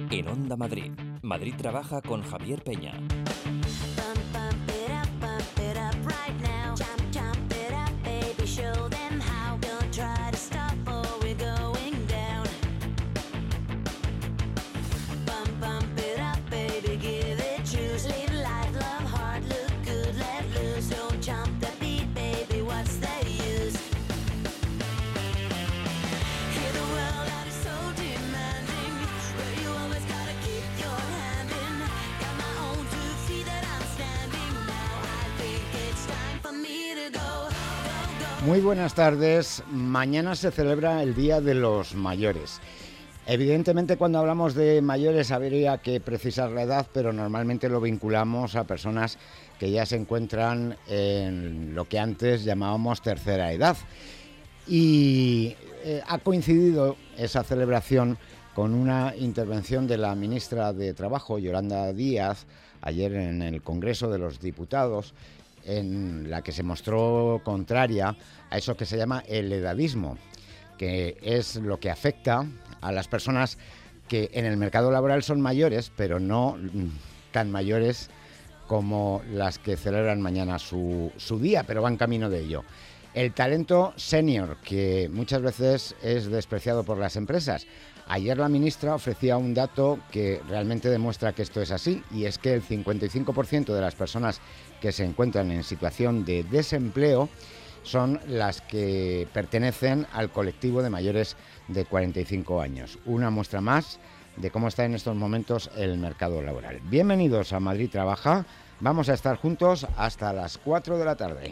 En Onda Madrid. Madrid trabaja con Javier Peña. Muy buenas tardes. Mañana se celebra el Día de los Mayores. Evidentemente, cuando hablamos de mayores habría que precisar la edad, pero normalmente lo vinculamos a personas que ya se encuentran en lo que antes llamábamos tercera edad. Y ha coincidido esa celebración con una intervención de la ministra de Trabajo, Yolanda Díaz, ayer en el Congreso de los Diputados, en la que se mostró contraria a eso que se llama el edadismo, que es lo que afecta a las personas que en el mercado laboral son mayores, pero no tan mayores como las que celebran mañana su día, pero van camino de ello. El talento senior, que muchas veces es despreciado por las empresas. Ayer la ministra ofrecía un dato que realmente demuestra que esto es así, y es que el 55% de las personas que se encuentran en situación de desempleo son las que pertenecen al colectivo de mayores de 45 años. Una muestra más de cómo está en estos momentos el mercado laboral. Bienvenidos a Madrid Trabaja. Vamos a estar juntos hasta las 4 de la tarde.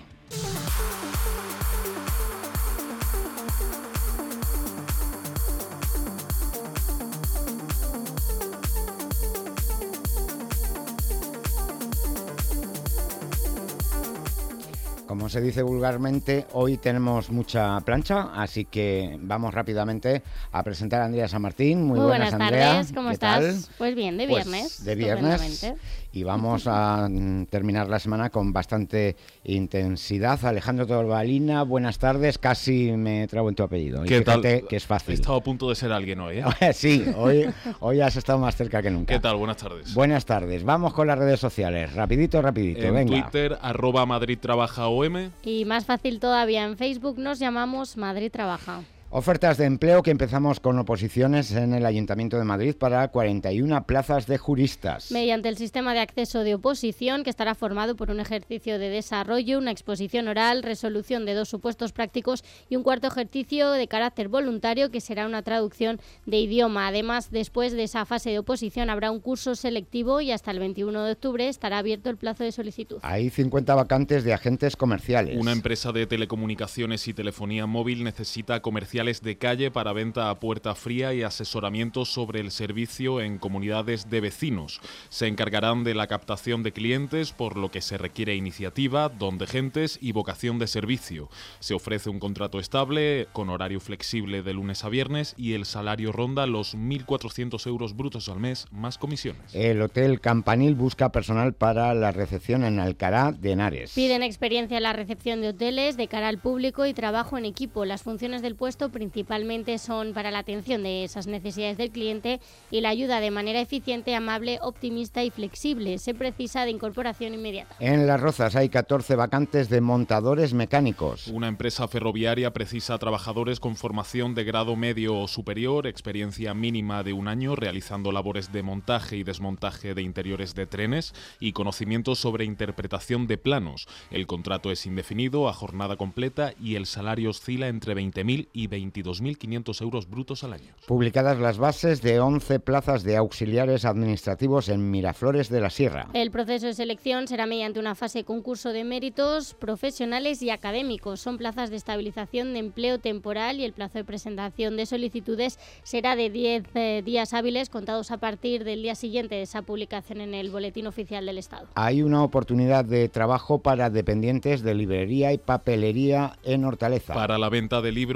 Como se dice vulgarmente, hoy tenemos mucha plancha, así que vamos rápidamente a presentar a Andrea San Martín. Muy buenas, Andrea. Tardes, ¿cómo estás? Tal? Pues bien, de viernes. Pues de viernes. Y vamos a terminar la semana con bastante intensidad. Alejandro Torbalina, buenas tardes. Casi me trago en tu apellido. ¿Qué tal? Que es fácil. He estado a punto de ser alguien hoy, ¿eh? Sí, hoy has estado más cerca que nunca. ¿Qué tal? Buenas tardes. Buenas tardes. Vamos con las redes sociales. Rapidito, en venga. Twitter, @MadridTrabajaOM. Y más fácil todavía, en Facebook nos llamamos Madrid Trabaja. Ofertas de empleo, que empezamos con oposiciones en el Ayuntamiento de Madrid para 41 plazas de juristas. Mediante el sistema de acceso de oposición, que estará formado por un ejercicio de desarrollo, una exposición oral, resolución de 2 supuestos prácticos y un cuarto ejercicio de carácter voluntario, que será una traducción de idioma. Además, después de esa fase de oposición habrá un curso selectivo y hasta el 21 de octubre estará abierto el plazo de solicitud. Hay 50 vacantes de agentes comerciales. Una empresa de telecomunicaciones y telefonía móvil necesita comerciales de calle para venta a puerta fría y asesoramiento sobre el servicio en comunidades de vecinos. Se encargarán de la captación de clientes, por lo que se requiere iniciativa, don de gentes y vocación de servicio. Se ofrece un contrato estable, con horario flexible de lunes a viernes, y el salario ronda los 1.400 euros brutos al mes, más comisiones. El Hotel Campanil busca personal para la recepción en Alcalá de Henares. Piden experiencia en la recepción de hoteles de cara al público y trabajo en equipo. Las funciones del puesto principalmente son para la atención de esas necesidades del cliente y la ayuda de manera eficiente, amable, optimista y flexible. Se precisa de incorporación inmediata. En Las Rozas hay 14 vacantes de montadores mecánicos. Una empresa ferroviaria precisa trabajadores con formación de grado medio o superior, experiencia mínima de 1 año realizando labores de montaje y desmontaje de interiores de trenes y conocimientos sobre interpretación de planos. El contrato es indefinido, a jornada completa, y el salario oscila entre 20.000 y 22.500 euros brutos al año. Publicadas las bases de 11 plazas de auxiliares administrativos en Miraflores de la Sierra. El proceso de selección será mediante una fase de concurso de méritos profesionales y académicos. Son plazas de estabilización de empleo temporal y el plazo de presentación de solicitudes será de 10 días hábiles contados a partir del día siguiente de esa publicación en el Boletín Oficial del Estado. Hay una oportunidad de trabajo para dependientes de librería y papelería en Hortaleza. Para la venta de libros, material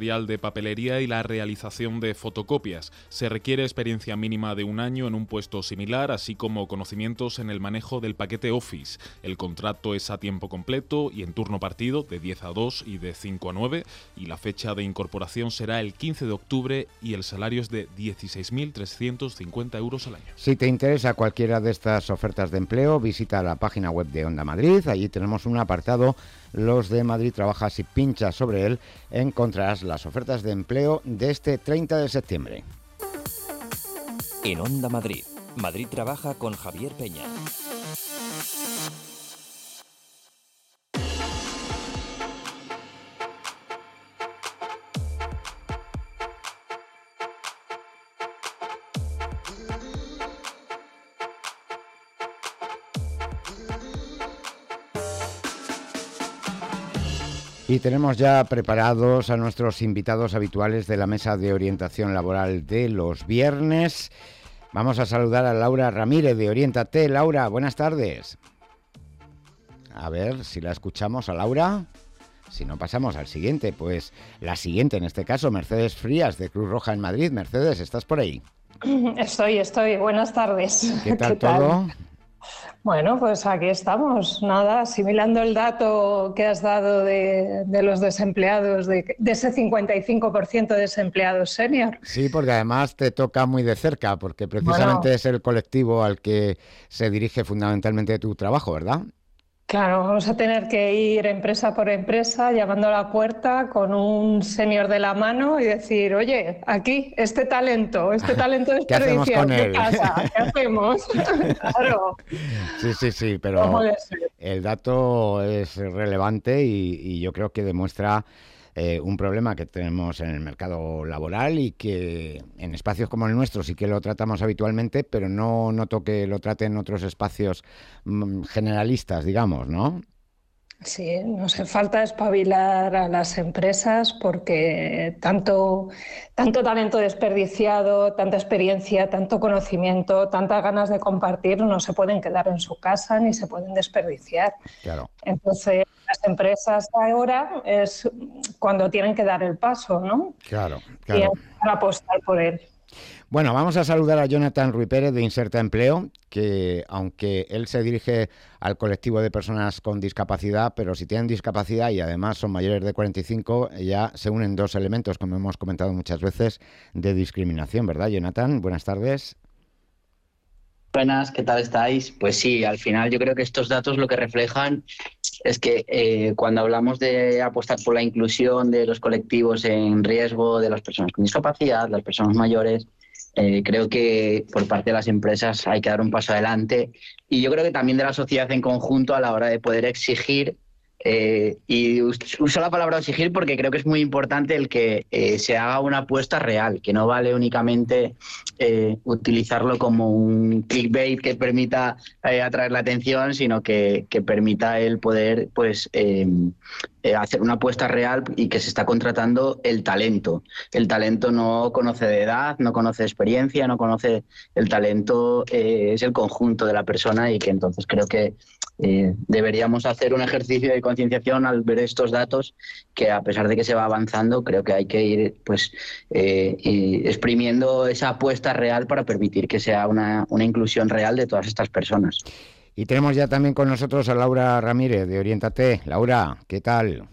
material de papelería y la realización de fotocopias. Se requiere experiencia mínima de 1 año en un puesto similar, así como conocimientos en el manejo del paquete Office. El contrato es a tiempo completo y en turno partido, de 10 a 2 y de 5 a 9, y la fecha de incorporación será el 15 de octubre y el salario es de 16.350 euros al año. Si te interesa cualquiera de estas ofertas de empleo, visita la página web de Onda Madrid. Allí tenemos un apartado, Los de Madrid Trabaja. Si pinchas sobre él, encontrarás las ofertas de empleo de este 30 de septiembre. En Onda Madrid, Madrid Trabaja con Javier Peña. Y tenemos ya preparados a nuestros invitados habituales de la mesa de orientación laboral de los viernes. Vamos a saludar a Laura Ramírez de Oriéntate. Laura, buenas tardes. A ver si la escuchamos a Laura. Si no, pasamos al siguiente. Pues la siguiente, en este caso, Mercedes Frías de Cruz Roja en Madrid. Mercedes, ¿estás por ahí? Estoy. Buenas tardes. ¿Qué tal todo? Bueno, pues aquí estamos, nada, asimilando el dato que has dado de los desempleados, de ese 55% de desempleados senior. Sí, porque además te toca muy de cerca, porque precisamente es el colectivo al que se dirige fundamentalmente tu trabajo, ¿verdad? Claro, vamos a tener que ir empresa por empresa llamando a la puerta con un senior de la mano y decir, oye, aquí, este talento desperdiciado de casa, ¿qué hacemos? Claro. Sí, pero el dato es relevante y yo creo que demuestra un problema que tenemos en el mercado laboral y que en espacios como el nuestro sí que lo tratamos habitualmente, pero no noto que lo traten otros espacios generalistas, digamos, ¿no? Sí, nos hace falta espabilar a las empresas porque tanto talento desperdiciado, tanta experiencia, tanto conocimiento, tantas ganas de compartir no se pueden quedar en su casa ni se pueden desperdiciar. Claro. Entonces, las empresas ahora es cuando tienen que dar el paso, ¿no? Claro. Y para apostar por él. Bueno, vamos a saludar a Jonathan Ruiz Pérez de Inserta Empleo, que aunque él se dirige al colectivo de personas con discapacidad, pero si tienen discapacidad y además son mayores de 45, ya se unen dos elementos, como hemos comentado muchas veces, de discriminación, ¿verdad, Jonathan? Buenas tardes. Buenas, ¿qué tal estáis? Pues sí, al final yo creo que estos datos lo que reflejan es que cuando hablamos de apostar por la inclusión de los colectivos en riesgo, de las personas con discapacidad, las personas mayores, creo que por parte de las empresas hay que dar un paso adelante y yo creo que también de la sociedad en conjunto a la hora de poder exigir, y uso la palabra exigir porque creo que es muy importante el que se haga una apuesta real, que no vale únicamente utilizarlo como un clickbait que permita atraer la atención, sino que permita el poder pues hacer una apuesta real y que se está contratando el talento. El talento no conoce de edad, no conoce de experiencia, no conoce el talento, es el conjunto de la persona y que entonces creo que deberíamos hacer un ejercicio de concienciación al ver estos datos, que a pesar de que se va avanzando, creo que hay que ir pues exprimiendo esa apuesta real para permitir que sea una inclusión real de todas estas personas. Y tenemos ya también con nosotros a Laura Ramírez de Oriéntate. Laura, ¿qué tal?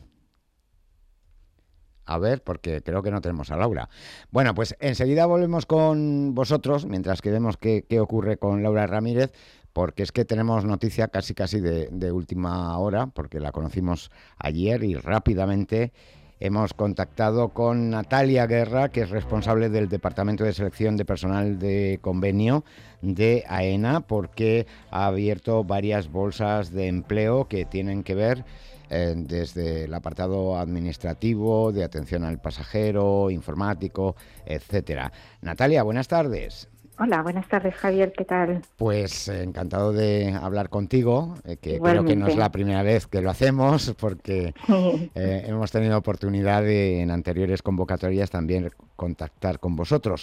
A ver, porque creo que no tenemos a Laura. Bueno, pues enseguida volvemos con vosotros, mientras que vemos qué ocurre con Laura Ramírez, porque es que tenemos noticia casi de última hora, porque la conocimos ayer y rápidamente hemos contactado con Natalia Guerra, que es responsable del Departamento de Selección de Personal de Convenio de AENA, porque ha abierto varias bolsas de empleo que tienen que ver desde el apartado administrativo, de atención al pasajero, informático, etcétera. Natalia, buenas tardes. Hola, buenas tardes, Javier, ¿qué tal? Pues encantado de hablar contigo, que igualmente. Creo que no es la primera vez que lo hacemos, porque hemos tenido oportunidad en anteriores convocatorias también contactar con vosotros.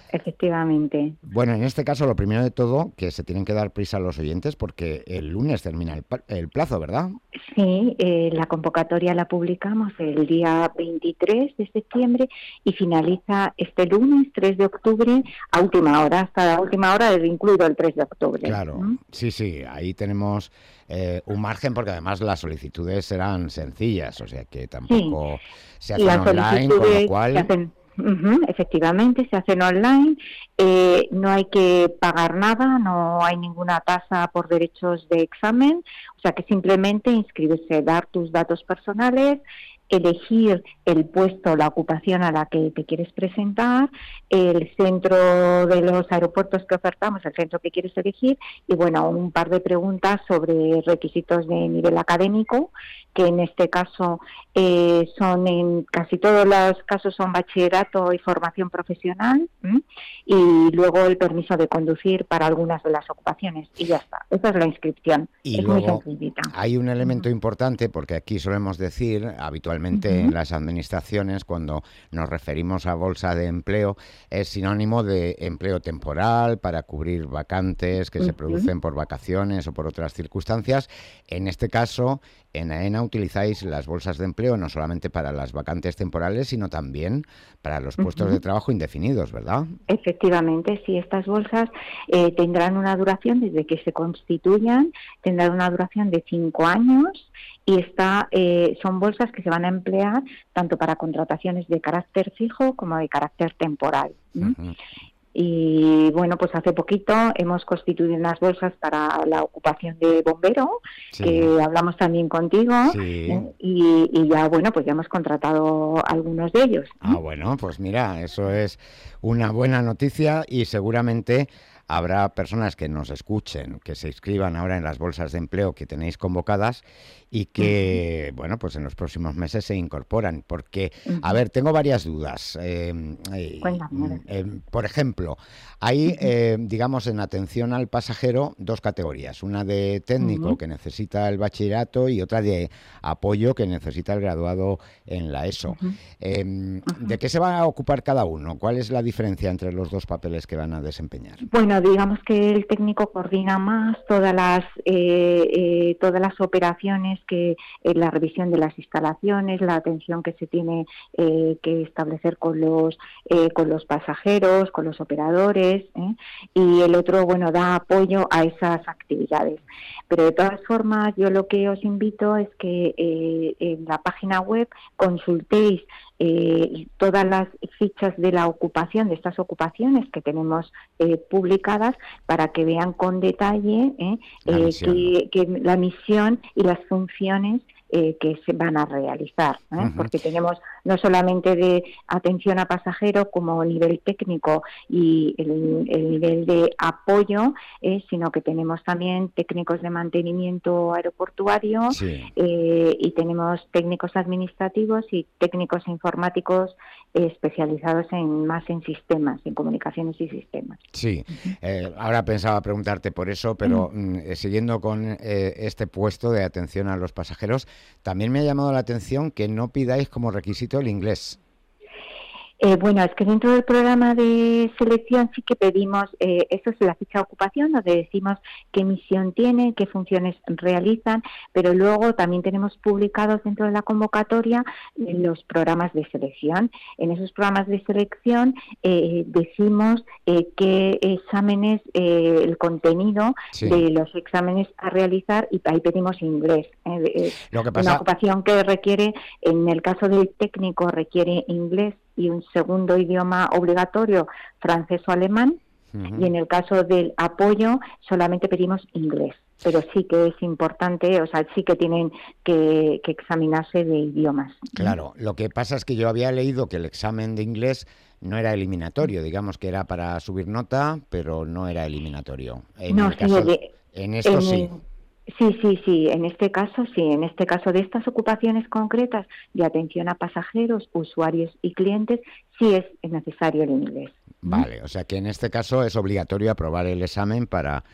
efectivamente. Bueno, en este caso, lo primero de todo, que se tienen que dar prisa a los oyentes porque el lunes termina el plazo, ¿verdad? Sí, la convocatoria la publicamos el día 23 de septiembre y finaliza este lunes 3 de octubre a última hora, hasta la última hora, incluido el 3 de octubre. Claro, sí, ahí tenemos un margen porque además las solicitudes serán sencillas, o sea que tampoco se hacen online, con lo cual... Efectivamente, se hacen online, no hay que pagar nada, no hay ninguna tasa por derechos de examen, o sea que simplemente inscribirse, dar tus datos personales, elegir el puesto, la ocupación a la que te quieres presentar, el centro de los aeropuertos que ofertamos, el centro que quieres elegir y bueno, un par de preguntas sobre requisitos de nivel académico, que en este caso son en casi todos los casos son bachillerato y formación profesional, y luego el permiso de conducir para algunas de las ocupaciones y ya está. Esa es la inscripción. Y es luego muy sencillita. hay un elemento importante porque aquí solemos decir habitualmente en las administraciones cuando nos referimos a bolsa de empleo es sinónimo de empleo temporal para cubrir vacantes que se producen por vacaciones o por otras circunstancias. En este caso, en AENA utilizáis las bolsas de empleo no solamente para las vacantes temporales, sino también para los puestos de trabajo indefinidos, ¿verdad? Efectivamente, sí, estas bolsas tendrán una duración, desde que se constituyan, tendrán una duración de 5 años y son bolsas que se van a emplear tanto para contrataciones de carácter fijo como de carácter temporal. Y bueno, pues hace poquito hemos constituido unas bolsas para la ocupación de bombero, que hablamos también contigo, y ya, bueno, pues ya hemos contratado algunos de ellos. Bueno, pues mira, eso es una buena noticia y seguramente habrá personas que nos escuchen, que se inscriban ahora en las bolsas de empleo que tenéis convocadas y que, bueno, pues en los próximos meses se incorporan. Porque, a ver, tengo varias dudas. Por ejemplo, hay, digamos, en atención al pasajero, 2 categorías. Una de técnico que necesita el bachillerato y otra de apoyo que necesita el graduado en la ESO. ¿De qué se va a ocupar cada uno? ¿Cuál es la diferencia entre los 2 papeles que van a desempeñar? Bueno, digamos que el técnico coordina más todas las operaciones, que la revisión de las instalaciones, la atención que se tiene que establecer con los pasajeros, con los operadores, y el otro, bueno, da apoyo a esas actividades. Pero de todas formas, yo lo que os invito es que en la página web consultéis todas las fichas de la ocupación, de estas ocupaciones que tenemos publicadas, para que vean con detalle que la misión y las funciones que se van a realizar, porque tenemos no solamente de atención a pasajero como nivel técnico y el nivel de apoyo, sino que tenemos también técnicos de mantenimiento aeroportuario, y tenemos técnicos administrativos y técnicos informáticos especializados más en sistemas, en comunicaciones y sistemas. Sí, ahora pensaba preguntarte por eso, pero siguiendo con este puesto de atención a los pasajeros, también me ha llamado la atención que no pidáis como requisito el inglés. Bueno, es que dentro del programa de selección sí que pedimos, eso es la ficha de ocupación, donde decimos qué misión tiene, qué funciones realizan, pero luego también tenemos publicados dentro de la convocatoria los programas de selección. En esos programas de selección decimos qué exámenes, el contenido de los exámenes a realizar, y ahí pedimos inglés. Lo que pasa... Una ocupación que requiere, en el caso del técnico, requiere inglés y un segundo idioma obligatorio, francés o alemán, y en el caso del apoyo solamente pedimos inglés, pero sí que es importante, o sea, sí que tienen que examinarse de idiomas. Claro, lo que pasa es que yo había leído que el examen de inglés no era eliminatorio, digamos que era para subir nota, pero no era eliminatorio. En esto sí. Sí, en este caso de estas ocupaciones concretas de atención a pasajeros, usuarios y clientes, sí es necesario el inglés. Vale, o sea que en este caso es obligatorio aprobar el examen para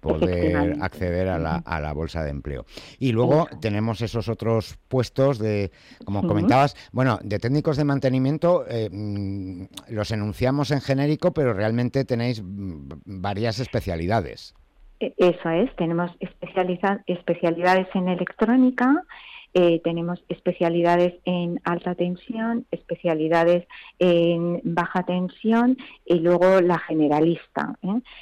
poder acceder a la bolsa de empleo. Y luego tenemos esos otros puestos de, como comentabas, bueno, de técnicos de mantenimiento, los enunciamos en genérico, pero realmente tenéis varias especialidades. Eso es, tenemos especialidades en electrónica, tenemos especialidades en alta tensión, especialidades en baja tensión y luego la generalista,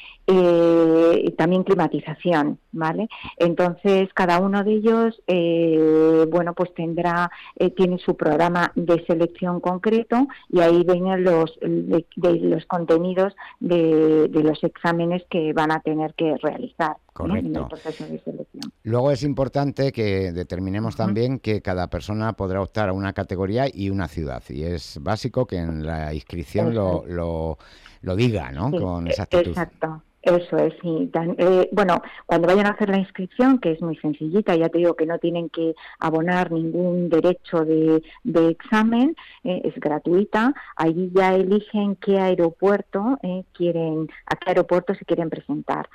y también climatización, ¿vale? Entonces cada uno de ellos, bueno, pues tiene su programa de selección concreto y ahí vienen los contenidos de los exámenes que van a tener que realizar. Correcto. En el proceso de selección. Luego es importante que determinemos también que cada persona podrá optar a una categoría y una ciudad. Y es básico que en la inscripción lo diga, ¿no? Sí, con exactitud. Exacto. Eso es, sí. Bueno, cuando vayan a hacer la inscripción, que es muy sencillita, ya te digo que no tienen que abonar ningún derecho de examen, es gratuita. Allí ya eligen qué aeropuerto a qué aeropuerto se quieren presentar.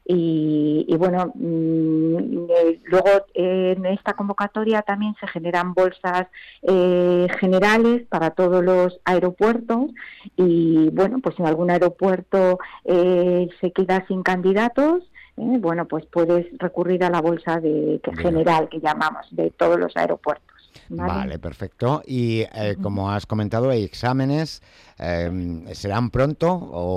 Y bueno, luego en esta convocatoria también se generan bolsas generales para todos los aeropuertos y bueno, pues si en algún aeropuerto se queda sin candidatos, bueno, pues puedes recurrir a la bolsa general que llamamos, de todos los aeropuertos. Vale, perfecto. Y como has comentado, hay exámenes. ¿Serán pronto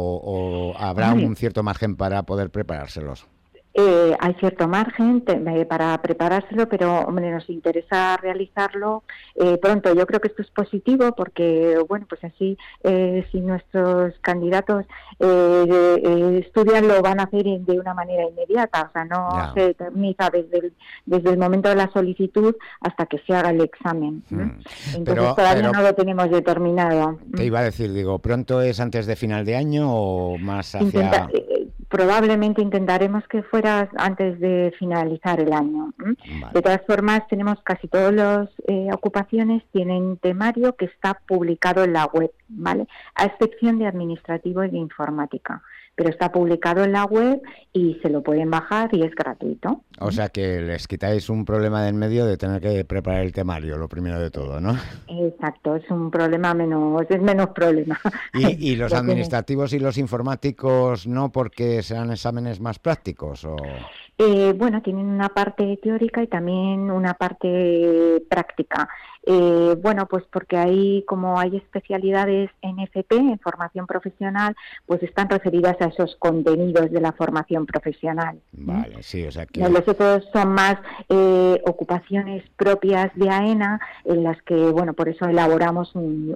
o habrá un cierto margen para poder preparárselos? Hay cierto margen para preparárselo, pero hombre, nos interesa realizarlo pronto. Yo creo que esto es positivo porque, bueno, pues así si nuestros candidatos estudian, lo van a hacer de una manera inmediata, o sea, no se determina desde el momento de la solicitud hasta que se haga el examen. Entonces todavía no lo tenemos determinado. Te iba a decir, digo, ¿pronto es antes de final de año o más hacia...? Probablemente intentaremos que fuera antes de finalizar el año. Vale. De todas formas, tenemos casi todas las ocupaciones tienen temario que está publicado en la web, ¿vale? A excepción de administrativo y de informática. Pero está publicado en la web y se lo pueden bajar y es gratuito. O sea que les quitáis un problema del medio de tener que preparar el temario, lo primero de todo, ¿no? Exacto, es un problema menos problema. ¿Y los administrativos y los informáticos no, porque serán exámenes más prácticos? ¿O? Bueno, tienen una parte teórica y también una parte práctica. Bueno, pues porque ahí, como hay especialidades en FP, en formación profesional, pues están referidas a esos contenidos de la formación profesional. Vale, sí, o sea que... Los otros son más ocupaciones propias de AENA, en las que, bueno, por eso elaboramos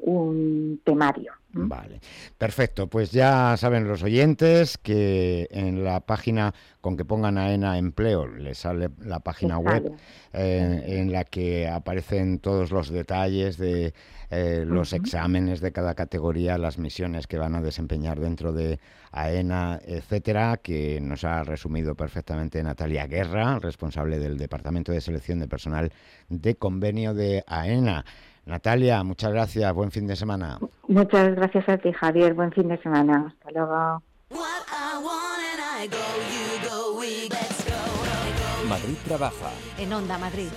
un temario. Vale, perfecto. Pues ya saben los oyentes que en la página, con que pongan AENA Empleo, les sale la página web en la que aparecen todos los detalles de los exámenes de cada categoría, las misiones que van a desempeñar dentro de AENA, etcétera, que nos ha resumido perfectamente Natalia Guerra, responsable del Departamento de Selección de Personal de Convenio de AENA. Natalia, muchas gracias, buen fin de semana. Muchas gracias a ti, Javier, buen fin de semana. Hasta luego. Madrid trabaja. En Onda Madrid.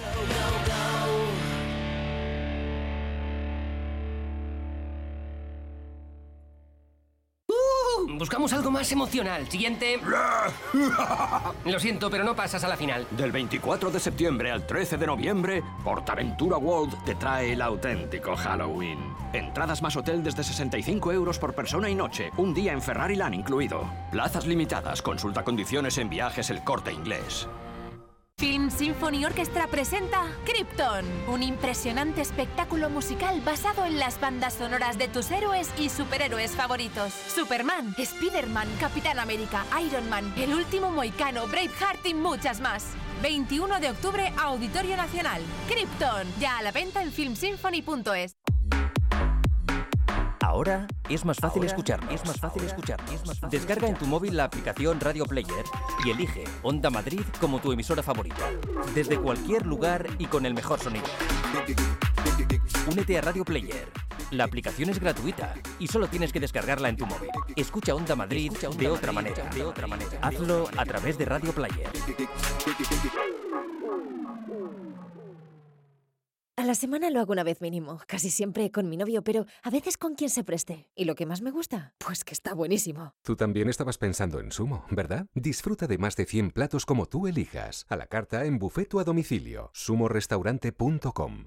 Buscamos algo más emocional. Siguiente. Lo siento, pero no pasas a la final. Del 24 de septiembre al 13 de noviembre, PortAventura World te trae el auténtico Halloween. Entradas más hotel desde 65 euros por persona y noche. Un día en Ferrariland incluido. Plazas limitadas. Consulta condiciones en Viajes El Corte Inglés. Film Symphony Orchestra presenta Krypton, un impresionante espectáculo musical basado en las bandas sonoras de tus héroes y superhéroes favoritos. Superman, Spider-Man, Capitán América, Iron Man, El Último Mohicano, Braveheart y muchas más. 21 de octubre, Auditorio Nacional. Krypton, ya a la venta en filmsymphony.es. Ahora es más fácil escucharnos. Descarga en tu móvil la aplicación Radio Player y elige Onda Madrid como tu emisora favorita. Desde cualquier lugar y con el mejor sonido. Únete a Radio Player. La aplicación es gratuita y solo tienes que descargarla en tu móvil. Escucha Onda Madrid de otra manera. Hazlo a través de Radio Player. A la semana lo hago una vez mínimo, casi siempre con mi novio, pero a veces con quien se preste. ¿Y lo que más me gusta? Pues que está buenísimo. Tú también estabas pensando en Sumo, ¿verdad? Disfruta de más de 100 platos como tú elijas, a la carta, en buffet o a domicilio. sumorestaurante.com.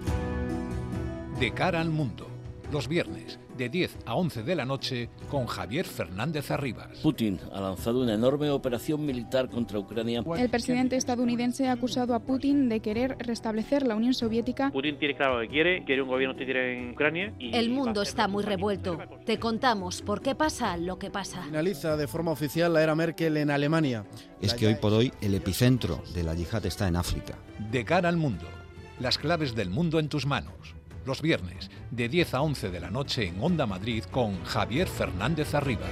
De cara al mundo, los viernes, de 10 a 11 de la noche, con Javier Fernández Arribas. Putin ha lanzado una enorme operación militar contra Ucrania. El presidente estadounidense ha acusado a Putin de querer restablecer la Unión Soviética. Putin tiene claro lo que quiere un gobierno que quiere en Ucrania. El mundo está muy revuelto. Te contamos por qué pasa lo que pasa. Finaliza de forma oficial la era Merkel en Alemania. Es que hoy por hoy el epicentro de la yihad está en África. De cara al mundo, las claves del mundo en tus manos. Los viernes, de 10 a 11 de la noche en Onda Madrid con Javier Fernández Arribas.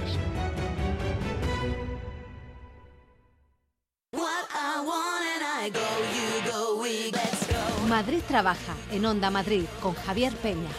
Madrid trabaja en Onda Madrid con Javier Peña.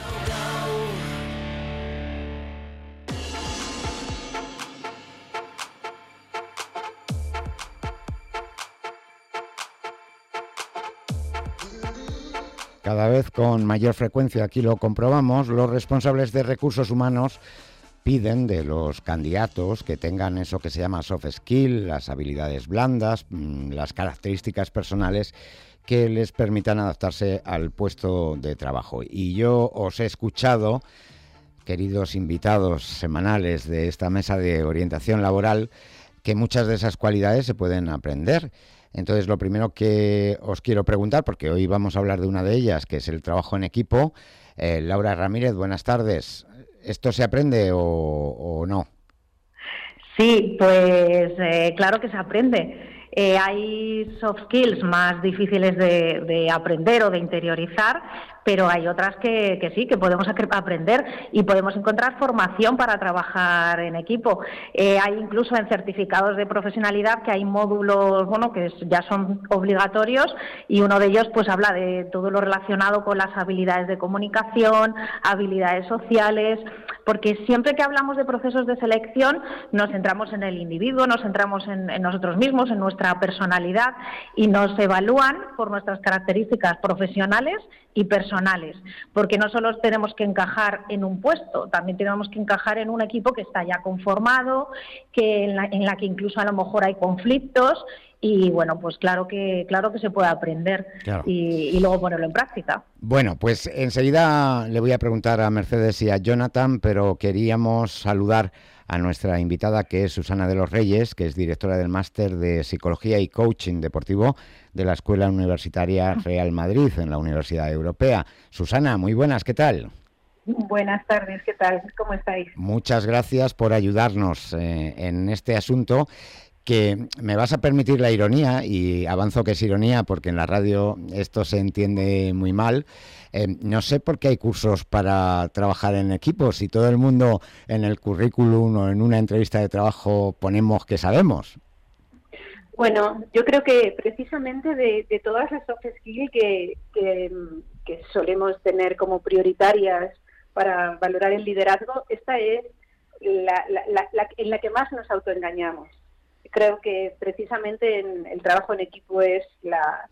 Cada vez con mayor frecuencia, aquí lo comprobamos, los responsables de recursos humanos piden de los candidatos que tengan eso que se llama soft skill, las habilidades blandas, las características personales que les permitan adaptarse al puesto de trabajo. Y yo os he escuchado, queridos invitados semanales de esta mesa de orientación laboral, que muchas de esas cualidades se pueden aprender. Entonces, lo primero que os quiero preguntar, porque hoy vamos a hablar de una de ellas, que es el trabajo en equipo. Laura Ramírez, buenas tardes. ¿Esto se aprende o no? Sí, pues claro que se aprende. Hay soft skills más difíciles de aprender o de interiorizar, pero hay otras que sí, que podemos aprender y podemos encontrar formación para trabajar en equipo. Hay incluso en certificados de profesionalidad que hay módulos, bueno, que ya son obligatorios, y uno de ellos pues habla de todo lo relacionado con las habilidades de comunicación, habilidades sociales, porque siempre que hablamos de procesos de selección nos centramos en el individuo, nos centramos en nosotros mismos, en nuestra personalidad, y nos evalúan por nuestras características profesionales y personales, porque no solo tenemos que encajar en un puesto, también tenemos que encajar en un equipo que está ya conformado, que en la que incluso a lo mejor hay conflictos, y bueno, pues claro que se puede aprender, claro, y luego ponerlo en práctica. Bueno, pues enseguida le voy a preguntar a Mercedes y a Jonathan, pero queríamos saludar a nuestra invitada, que es Susana de los Reyes, que es directora del Máster de Psicología y Coaching Deportivo de la Escuela Universitaria Real Madrid en la Universidad Europea. Susana, muy buenas, ¿qué tal? Buenas tardes, ¿qué tal? ¿Cómo estáis? Muchas gracias por ayudarnos en este asunto, que me vas a permitir la ironía, y avanzo que es ironía porque en la radio esto se entiende muy mal. No sé por qué hay cursos para trabajar en equipos, si todo el mundo en el currículum o en una entrevista de trabajo ponemos que sabemos. Bueno, yo creo que precisamente de todas las soft skills que solemos tener como prioritarias para valorar el liderazgo, esta es en la que más nos autoengañamos. Creo que precisamente el trabajo en equipo es la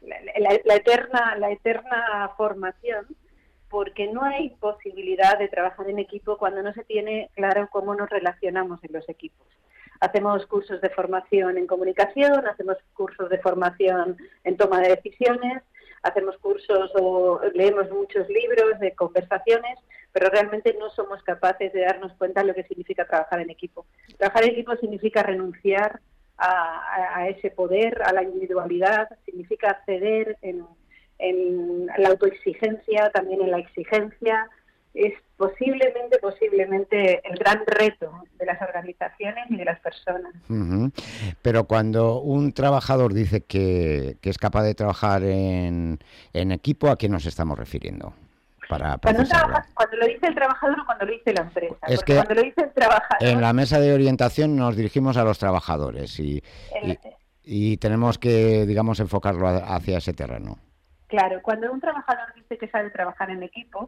eterna formación, porque no hay posibilidad de trabajar en equipo cuando no se tiene claro cómo nos relacionamos en los equipos. Hacemos cursos de formación en comunicación, hacemos cursos de formación en toma de decisiones, hacemos cursos o leemos muchos libros de conversaciones, pero realmente no somos capaces de darnos cuenta de lo que significa trabajar en equipo. Trabajar en equipo significa renunciar a ese poder, a la individualidad, significa ceder en la autoexigencia, también en la exigencia. Es posiblemente el gran reto de las organizaciones y de las personas. Uh-huh. Pero cuando un trabajador dice que es capaz de trabajar en equipo, ¿a qué nos estamos refiriendo? Cuando lo dice el trabajador o cuando lo dice la empresa. Es que cuando lo dice el trabajador, en la mesa de orientación nos dirigimos a los trabajadores y tenemos que, digamos, enfocarlo hacia ese terreno. Claro, cuando un trabajador dice que sabe trabajar en equipo,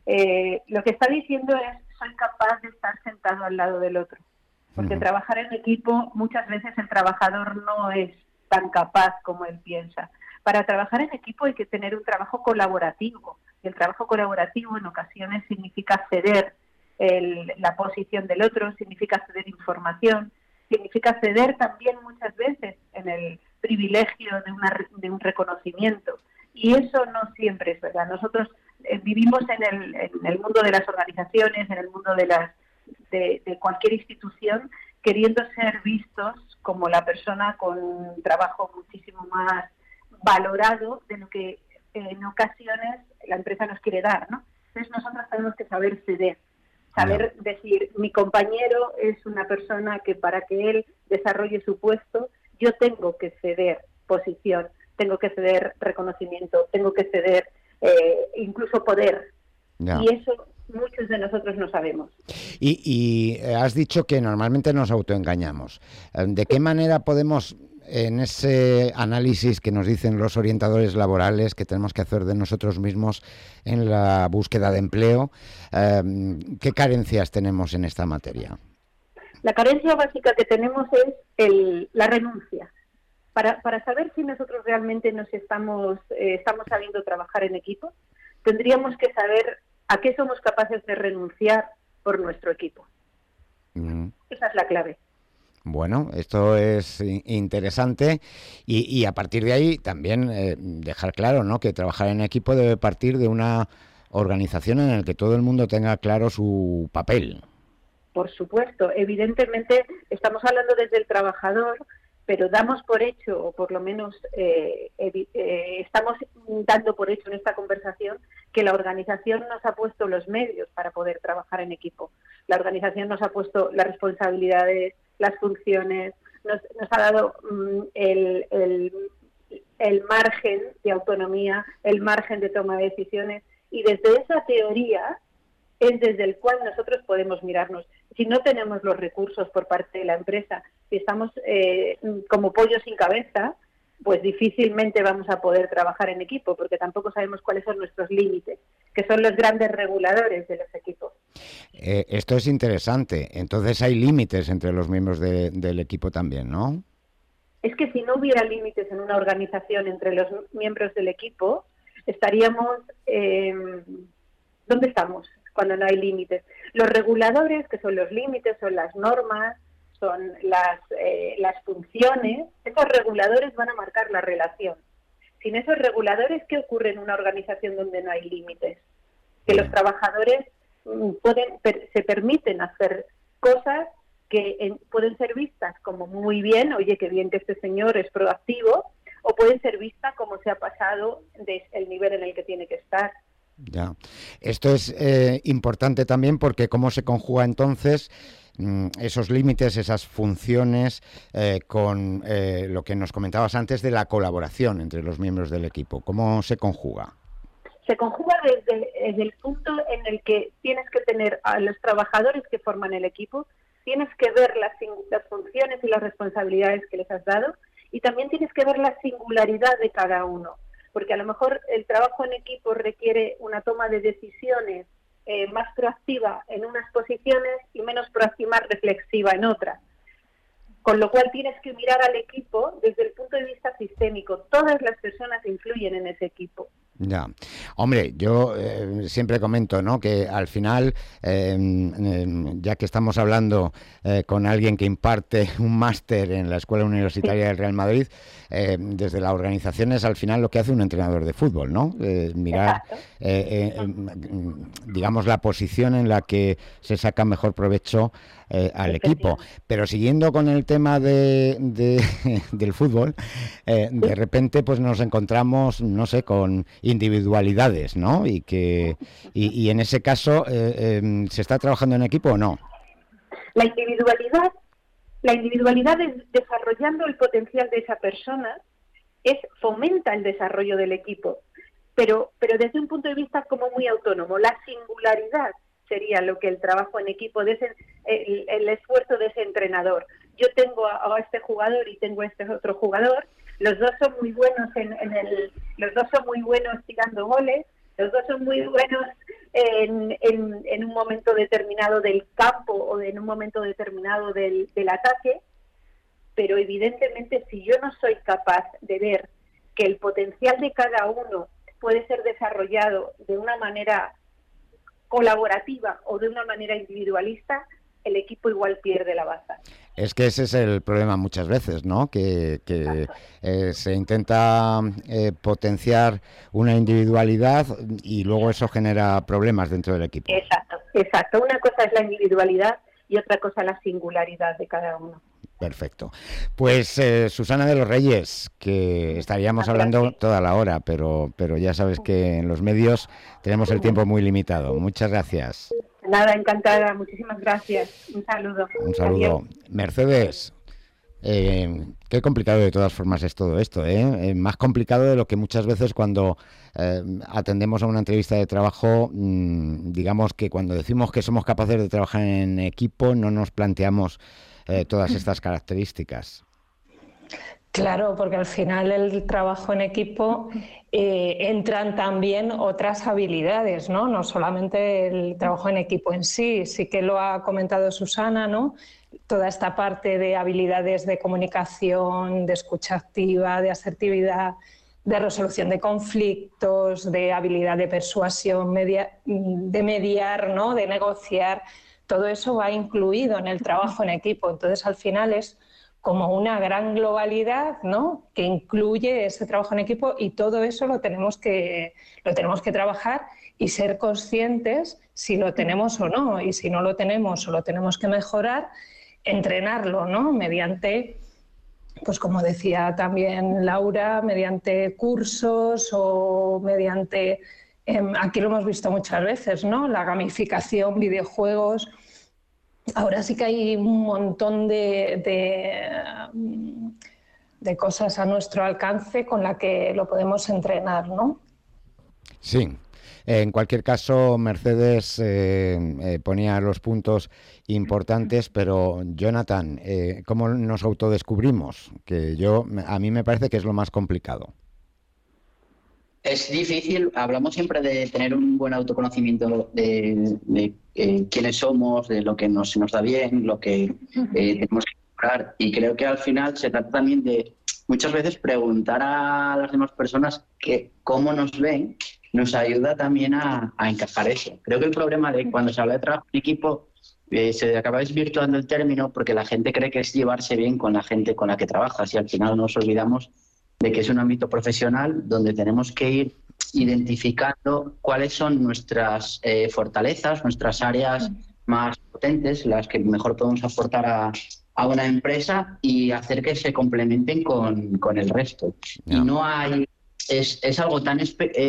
lo que está diciendo es: soy capaz de estar sentado al lado del otro. Porque trabajar en equipo, muchas veces el trabajador no es tan capaz como él piensa. Para trabajar en equipo hay que tener un trabajo colaborativo. Y el trabajo colaborativo en ocasiones significa ceder la posición del otro, significa ceder información, significa ceder también muchas veces en el privilegio de un reconocimiento. Y eso no siempre es verdad. Nosotros vivimos en el mundo de las organizaciones, en el mundo de cualquier institución, queriendo ser vistos como la persona con un trabajo muchísimo más valorado de lo que en ocasiones la empresa nos quiere dar, ¿no? Entonces nosotros tenemos que saber ceder, saber decir: mi compañero es una persona que para que él desarrolle su puesto, yo tengo que ceder posición, tengo que ceder reconocimiento, tengo que ceder incluso poder. Y eso muchos de nosotros no sabemos. Y has dicho que normalmente nos autoengañamos. ¿De qué manera podemos, en ese análisis que nos dicen los orientadores laborales que tenemos que hacer de nosotros mismos en la búsqueda de empleo, qué carencias tenemos en esta materia? La carencia básica que tenemos es la renuncia. Para saber si nosotros realmente estamos sabiendo trabajar en equipo, tendríamos que saber a qué somos capaces de renunciar por nuestro equipo. Esa es la clave. Bueno, esto es interesante y a partir de ahí también dejar claro, ¿no?, que trabajar en equipo debe partir de una organización en la que todo el mundo tenga claro su papel. Por supuesto, evidentemente estamos hablando desde el trabajador, pero damos por hecho, o por lo menos estamos dando por hecho en esta conversación, que la organización nos ha puesto los medios para poder trabajar en equipo. La organización nos ha puesto las responsabilidades, las funciones, nos ha dado el margen de autonomía, el margen de toma de decisiones, y desde esa teoría es desde el cual nosotros podemos mirarnos. Si no tenemos los recursos por parte de la empresa, si estamos como pollos sin cabeza, pues difícilmente vamos a poder trabajar en equipo, porque tampoco sabemos cuáles son nuestros límites, que son los grandes reguladores de los equipos. Esto es interesante. Entonces hay límites entre los miembros del equipo también, ¿no? Es que si no hubiera límites en una organización entre los miembros del equipo, estaríamos... ¿dónde estamos cuando no hay límites? Los reguladores, que son los límites, son las normas, son las funciones, esos reguladores van a marcar la relación. Sin esos reguladores, ¿qué ocurre en una organización donde no hay límites? Que los trabajadores se permiten hacer cosas que pueden ser vistas como muy bien, oye, qué bien que este señor es proactivo, o pueden ser vistas como se ha pasado del nivel en el que tiene que estar. Ya. Esto es importante también porque cómo se conjuga entonces esos límites, esas funciones con lo que nos comentabas antes de la colaboración entre los miembros del equipo. ¿Cómo se conjuga? Se conjuga desde el punto en el que tienes que tener a los trabajadores que forman el equipo, tienes que ver las funciones y las responsabilidades que les has dado, y también tienes que ver la singularidad de cada uno. Porque a lo mejor el trabajo en equipo requiere una toma de decisiones más proactiva en unas posiciones y menos proactiva, más reflexiva en otras. Con lo cual tienes que mirar al equipo desde el punto de vista sistémico. Todas las personas influyen en ese equipo. Ya, hombre, yo siempre comento, ¿no?, que al final, ya que estamos hablando con alguien que imparte un máster en la Escuela Universitaria del Real Madrid, desde la organización es al final lo que hace un entrenador de fútbol, ¿no? Mirar, digamos, la posición en la que se saca mejor provecho al equipo. Pero siguiendo con el tema del fútbol, de repente pues nos encontramos, no sé, con individualidades, ¿no? Y en ese caso, ¿se está trabajando en equipo o no? La individualidad es desarrollando el potencial de esa persona, fomenta el desarrollo del equipo, pero desde un punto de vista como muy autónomo. La singularidad sería lo que el trabajo en equipo, el esfuerzo de ese entrenador. Yo tengo a este jugador y tengo a este otro jugador, los dos son muy buenos los dos son muy buenos tirando goles, los dos son muy buenos en un momento determinado del campo o en un momento determinado del ataque, pero evidentemente si yo no soy capaz de ver que el potencial de cada uno puede ser desarrollado de una manera colaborativa o de una manera individualista, el equipo igual pierde la baza. Es que ese es el problema muchas veces, ¿no? Que se intenta potenciar una individualidad y luego eso genera problemas dentro del equipo. Exacto. Una cosa es la individualidad y otra cosa la singularidad de cada uno. Perfecto. Pues Susana de los Reyes, que estaríamos hablando toda la hora, pero ya sabes que en los medios tenemos el tiempo muy limitado. Muchas gracias. Nada, encantada. Muchísimas gracias. Un saludo. Un saludo. Adiós. Mercedes, qué complicado de todas formas es todo esto, ¿eh? Más complicado de lo que muchas veces cuando atendemos a una entrevista de trabajo, digamos que cuando decimos que somos capaces de trabajar en equipo no nos planteamos todas estas características. Claro, porque al final el trabajo en equipo entran también otras habilidades, ¿no? No solamente el trabajo en equipo en sí, sí que lo ha comentado Susana, ¿no? Toda esta parte de habilidades de comunicación, de escucha activa, de asertividad, de resolución de conflictos, de habilidad de persuasión, de mediar, ¿no? De negociar. Todo eso va incluido en el trabajo en equipo. Entonces, al final es como una gran globalidad, ¿no? Que incluye ese trabajo en equipo y todo eso lo tenemos que trabajar y ser conscientes si lo tenemos o no. Y si no lo tenemos o lo tenemos que mejorar, entrenarlo, ¿no? Mediante, pues como decía también Laura, mediante cursos o mediante, aquí lo hemos visto muchas veces, ¿no? La gamificación, videojuegos. Ahora sí que hay un montón de cosas a nuestro alcance con la que lo podemos entrenar, ¿no? Sí. En cualquier caso, Mercedes ponía los puntos importantes, pero Jonathan, ¿cómo nos autodescubrimos? Que a mí me parece que es lo más complicado. Es difícil, hablamos siempre de tener un buen autoconocimiento de quiénes somos, de lo que nos da bien, lo que tenemos que mejorar, y creo que al final se trata también de muchas veces preguntar a las demás personas cómo nos ven, nos ayuda también a encajar eso. Creo que el problema de cuando se habla de trabajo en equipo se acaba desvirtuando el término porque la gente cree que es llevarse bien con la gente con la que trabajas y al final nos olvidamos de que es un ámbito profesional donde tenemos que ir identificando cuáles son nuestras fortalezas, nuestras áreas más potentes, las que mejor podemos aportar a una empresa y hacer que se complementen con el resto. Y no hay... Es algo tan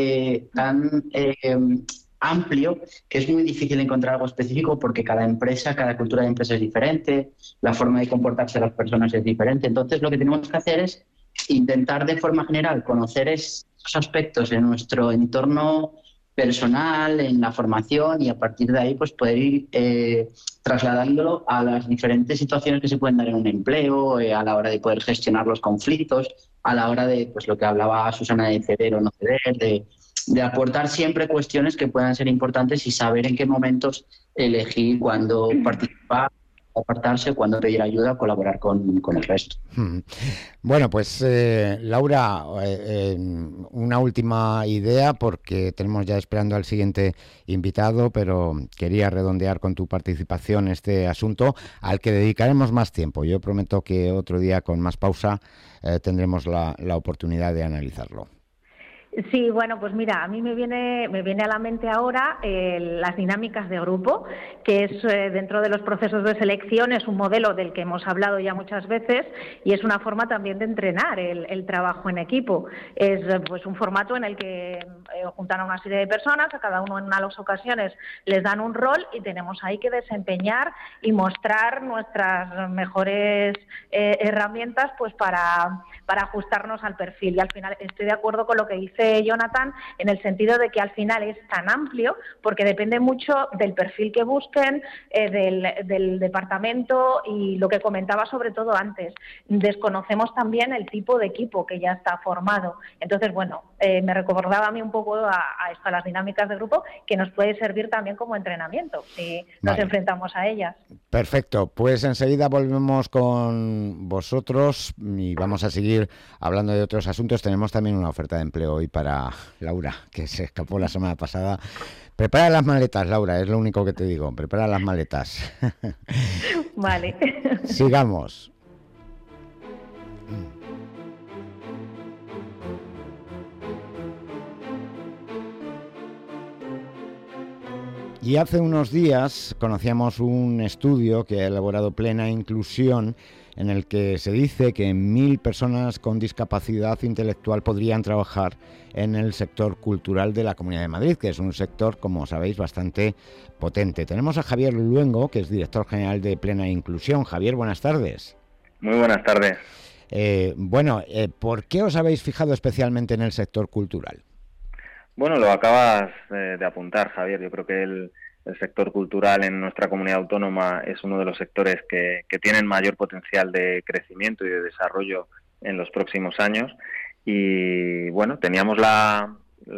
amplio que es muy difícil encontrar algo específico porque cada empresa, cada cultura de empresa es diferente, la forma de comportarse de las personas es diferente. Entonces lo que tenemos que hacer es intentar de forma general conocer esos aspectos en nuestro entorno personal, en la formación y a partir de ahí pues poder ir trasladándolo a las diferentes situaciones que se pueden dar en un empleo, a la hora de poder gestionar los conflictos, a la hora de pues lo que hablaba Susana de ceder o no ceder, de aportar siempre cuestiones que puedan ser importantes y saber en qué momentos elegir cuándo participar, apartarse, cuándo pedir ayuda, colaborar con el resto. Bueno, pues Laura, una última idea porque tenemos ya esperando al siguiente invitado, pero quería redondear con tu participación este asunto al que dedicaremos más tiempo. Yo prometo que otro día con más pausa tendremos la oportunidad de analizarlo. Sí, bueno, pues mira, a mí me viene a la mente ahora las dinámicas de grupo, que es dentro de los procesos de selección, es un modelo del que hemos hablado ya muchas veces y es una forma también de entrenar el trabajo en equipo. Es pues un formato en el que juntan a una serie de personas, a cada uno en unas ocasiones les dan un rol y tenemos ahí que desempeñar y mostrar nuestras mejores herramientas pues para ajustarnos al perfil. Y al final estoy de acuerdo con lo que dice Jonathan, en el sentido de que al final es tan amplio porque depende mucho del perfil que busquen, del departamento y lo que comentaba sobre todo antes. Desconocemos también el tipo de equipo que ya está formado. Entonces, bueno, me recordaba a mí un poco a esto, a las dinámicas de grupo, que nos puede servir también como entrenamiento si nos enfrentamos a ellas. Perfecto, pues enseguida volvemos con vosotros y vamos a seguir hablando de otros asuntos. Tenemos también una oferta de empleo hoy para Laura, que se escapó la semana pasada. Prepara las maletas, Laura, es lo único que te digo, prepara las maletas. Vale. Sigamos. Y hace unos días conocíamos un estudio que ha elaborado Plena Inclusión, en el que se dice que 1.000 personas con discapacidad intelectual podrían trabajar en el sector cultural de la Comunidad de Madrid, que es un sector, como sabéis, bastante potente. Tenemos a Javier Luengo, que es director general de Plena Inclusión. Javier, buenas tardes. Muy buenas tardes. ¿Por qué os habéis fijado especialmente en el sector cultural? Bueno, lo acabas de apuntar, Javier. Yo creo que el sector cultural en nuestra comunidad autónoma es uno de los sectores que tienen mayor potencial de crecimiento y de desarrollo en los próximos años. Y bueno, teníamos la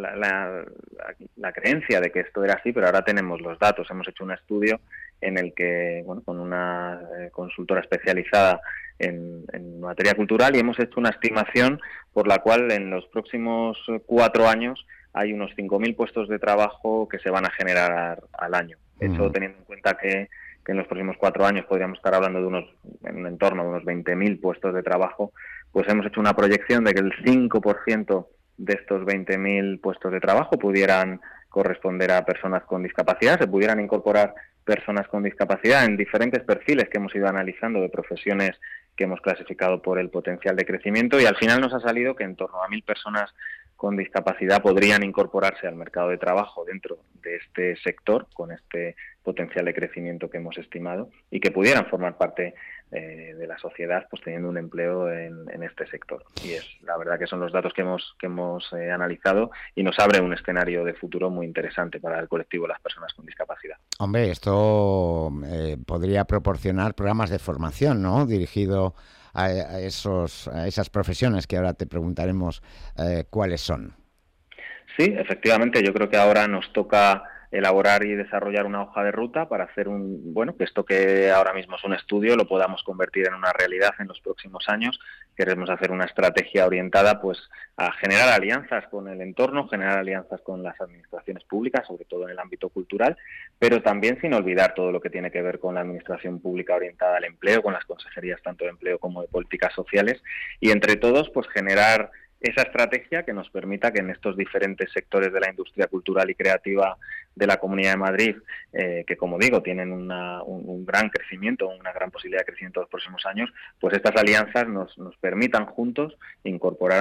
creencia de que esto era así, pero ahora tenemos los datos. Hemos hecho un estudio en el que, bueno, con una consultora especializada en materia cultural, y hemos hecho una estimación por la cual en los próximos 4 años hay unos 5.000 puestos de trabajo que se van a generar al año. Eso teniendo en cuenta que en los próximos 4 años podríamos estar hablando de en un entorno de unos 20.000 puestos de trabajo, pues hemos hecho una proyección de que el 5% de estos 20.000 puestos de trabajo pudieran corresponder a personas con discapacidad, se pudieran incorporar personas con discapacidad en diferentes perfiles que hemos ido analizando de profesiones que hemos clasificado por el potencial de crecimiento, y al final nos ha salido que en torno a 1.000 personas con discapacidad podrían incorporarse al mercado de trabajo dentro de este sector, con este potencial de crecimiento que hemos estimado, y que pudieran formar parte de la sociedad, pues teniendo un empleo en este sector. Y es la verdad que son los datos que hemos analizado, y nos abre un escenario de futuro muy interesante para el colectivo de las personas con discapacidad. Hombre, esto podría proporcionar programas de formación, ¿no?, dirigido a esas profesiones que ahora te preguntaremos cuáles son. Sí, efectivamente, yo creo que ahora nos toca elaborar y desarrollar una hoja de ruta para hacer que esto que ahora mismo es un estudio lo podamos convertir en una realidad en los próximos años. Queremos hacer una estrategia orientada pues a generar alianzas con el entorno, generar alianzas con las administraciones públicas, sobre todo en el ámbito cultural, pero también sin olvidar todo lo que tiene que ver con la administración pública orientada al empleo, con las consejerías tanto de empleo como de políticas sociales, y entre todos pues generar esa estrategia que nos permita que en estos diferentes sectores de la industria cultural y creativa de la Comunidad de Madrid, que como digo, tienen un gran crecimiento, una gran posibilidad de crecimiento en los próximos años, pues estas alianzas nos permitan juntos incorporar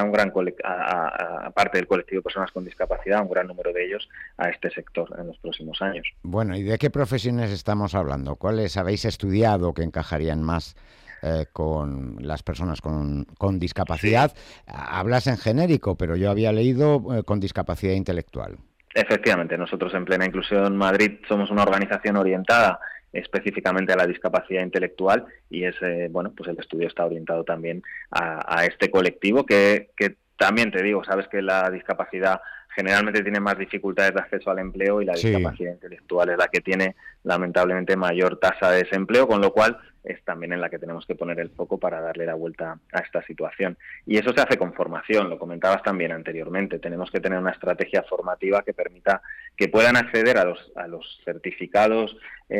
a parte del colectivo de personas con discapacidad, un gran número de ellos, a este sector en los próximos años. Bueno, ¿y de qué profesiones estamos hablando? ¿Cuáles habéis estudiado que encajarían más con las personas con discapacidad? Sí. Hablas en genérico, pero yo había leído con discapacidad intelectual. Efectivamente, nosotros en Plena Inclusión Madrid somos una organización orientada específicamente a la discapacidad intelectual, y el estudio está orientado también a este colectivo que también te digo, sabes que la discapacidad generalmente tiene más dificultades de acceso al empleo, y la discapacidad intelectual es la que tiene lamentablemente mayor tasa de desempleo, con lo cual es también en la que tenemos que poner el foco para darle la vuelta a esta situación. Y eso se hace con formación, lo comentabas también anteriormente. Tenemos que tener una estrategia formativa que permita que puedan acceder a los certificados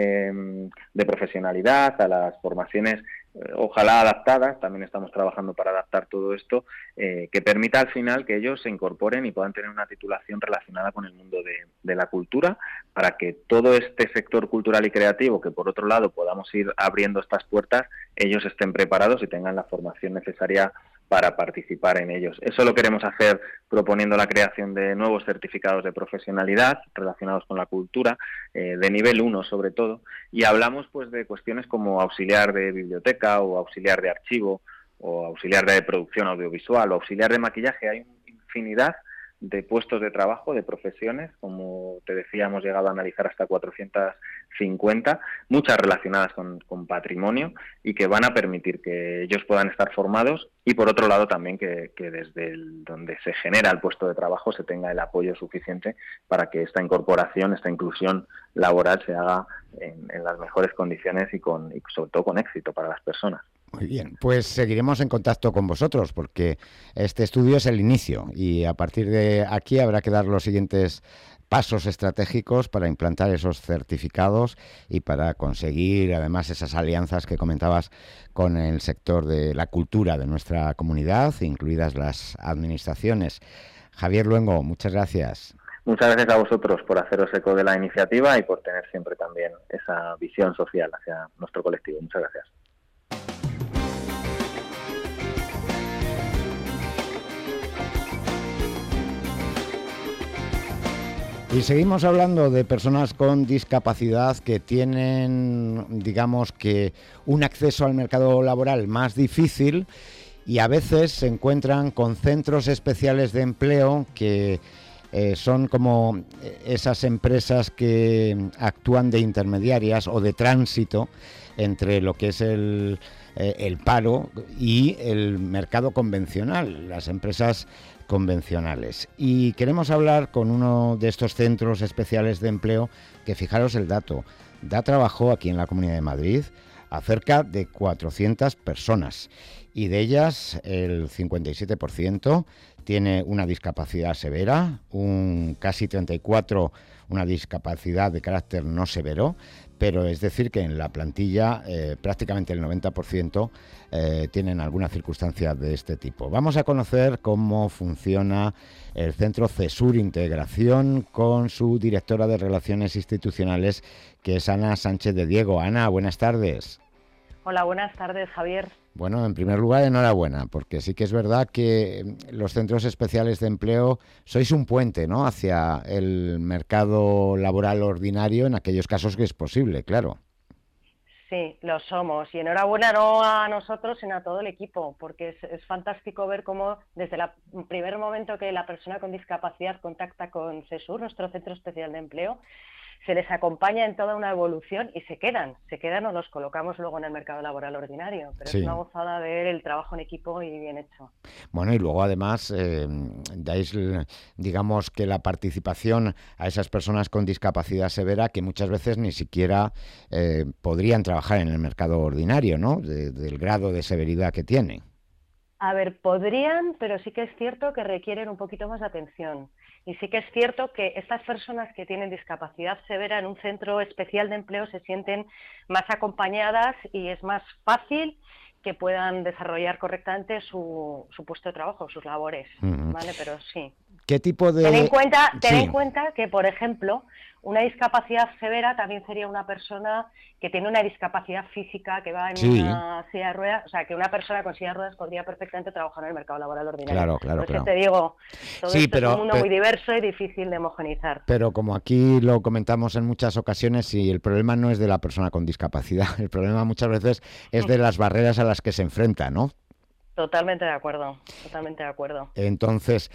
de profesionalidad, a las formaciones ojalá adaptadas, también estamos trabajando para adaptar todo esto, que permita al final que ellos se incorporen y puedan tener una titulación relacionada con el mundo de la cultura, para que todo este sector cultural y creativo, que por otro lado podamos ir abriendo estas puertas, ellos estén preparados y tengan la formación necesaria para participar en ellos. Eso lo queremos hacer proponiendo la creación de nuevos certificados de profesionalidad relacionados con la cultura, de nivel 1 sobre todo, y hablamos pues de cuestiones como auxiliar de biblioteca o auxiliar de archivo o auxiliar de producción audiovisual o auxiliar de maquillaje. Hay infinidad de puestos de trabajo, de profesiones. Como te decía, hemos llegado a analizar hasta 450, muchas relacionadas con patrimonio, y que van a permitir que ellos puedan estar formados, y por otro lado también que desde donde se genera el puesto de trabajo se tenga el apoyo suficiente para que esta incorporación, esta inclusión laboral se haga en las mejores condiciones y sobre todo con éxito para las personas. Muy bien, pues seguiremos en contacto con vosotros porque este estudio es el inicio y a partir de aquí habrá que dar los siguientes pasos estratégicos para implantar esos certificados y para conseguir además esas alianzas que comentabas con el sector de la cultura de nuestra comunidad, incluidas las administraciones. Javier Luengo, muchas gracias. Muchas gracias a vosotros por haceros eco de la iniciativa y por tener siempre también esa visión social hacia nuestro colectivo. Muchas gracias. Y seguimos hablando de personas con discapacidad que tienen, digamos que, un acceso al mercado laboral más difícil y a veces se encuentran con centros especiales de empleo que son como esas empresas que actúan de intermediarias o de tránsito entre lo que es el paro y el mercado convencional, las empresas convencionales. Y queremos hablar con uno de estos centros especiales de empleo que, fijaros el dato, da trabajo aquí en la Comunidad de Madrid a cerca de 400 personas y de ellas el 57% tiene una discapacidad severa, un casi 34% una discapacidad de carácter no severo, pero es decir que en la plantilla prácticamente el 90% tienen alguna circunstancia de este tipo. Vamos a conocer cómo funciona el Centro CESUR Integración con su directora de Relaciones Institucionales, que es Ana Sánchez de Diego. Ana, buenas tardes. Hola, buenas tardes, Javier. Bueno, en primer lugar, enhorabuena, porque sí que es verdad que los centros especiales de empleo sois un puente, ¿no?, hacia el mercado laboral ordinario en aquellos casos que es posible, claro. Sí, lo somos. Y enhorabuena no a nosotros, sino a todo el equipo, porque es fantástico ver cómo desde el primer momento que la persona con discapacidad contacta con CESUR, nuestro Centro Especial de Empleo, se les acompaña en toda una evolución y se quedan o los colocamos luego en el mercado laboral ordinario. Pero sí, es una gozada ver el trabajo en equipo y bien hecho. Bueno, y luego además dais, digamos que la participación a esas personas con discapacidad severa que muchas veces ni siquiera podrían trabajar en el mercado ordinario, ¿no?, del grado de severidad que tienen. A ver, podrían, pero sí que es cierto que requieren un poquito más de atención. Y sí que es cierto que estas personas que tienen discapacidad severa en un centro especial de empleo se sienten más acompañadas y es más fácil que puedan desarrollar correctamente su puesto de trabajo, sus labores, ¿vale? Pero sí. ¿Qué tipo de...? Ten en cuenta que, por ejemplo, una discapacidad severa también sería una persona que tiene una discapacidad física, que va en una silla de ruedas, o sea, que una persona con silla de ruedas podría perfectamente trabajar en el mercado laboral ordinario. Claro. Por eso te digo, todo esto es un mundo muy diverso y difícil de homogeneizar. Pero como aquí lo comentamos en muchas ocasiones, sí, el problema no es de la persona con discapacidad, el problema muchas veces es de las barreras a las que se enfrenta, ¿no? Totalmente de acuerdo, totalmente de acuerdo. Entonces,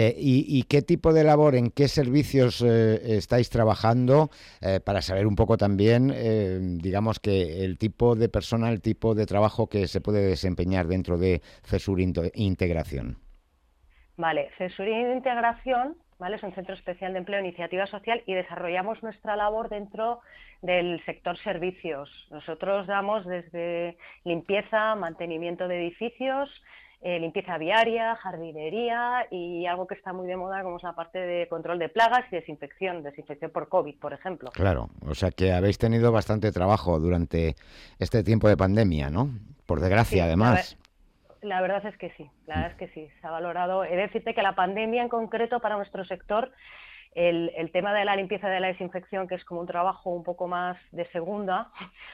¿y qué tipo de labor, en qué servicios estáis trabajando para saber un poco también, digamos que el tipo de persona, el tipo de trabajo que se puede desempeñar dentro de CESUR Integración? Vale, CESUR Integración, ¿vale?, es un centro especial de empleo e iniciativa social y desarrollamos nuestra labor dentro del sector servicios. Nosotros damos desde limpieza, mantenimiento de edificios, limpieza viaria, jardinería y algo que está muy de moda como es la parte de control de plagas y desinfección por COVID, por ejemplo. Claro, o sea que habéis tenido bastante trabajo durante este tiempo de pandemia, ¿no? Por desgracia, sí, además. La verdad es que sí, se ha valorado. He de decirte que la pandemia en concreto para nuestro sector, el tema de la limpieza y de la desinfección, que es como un trabajo un poco más de segunda,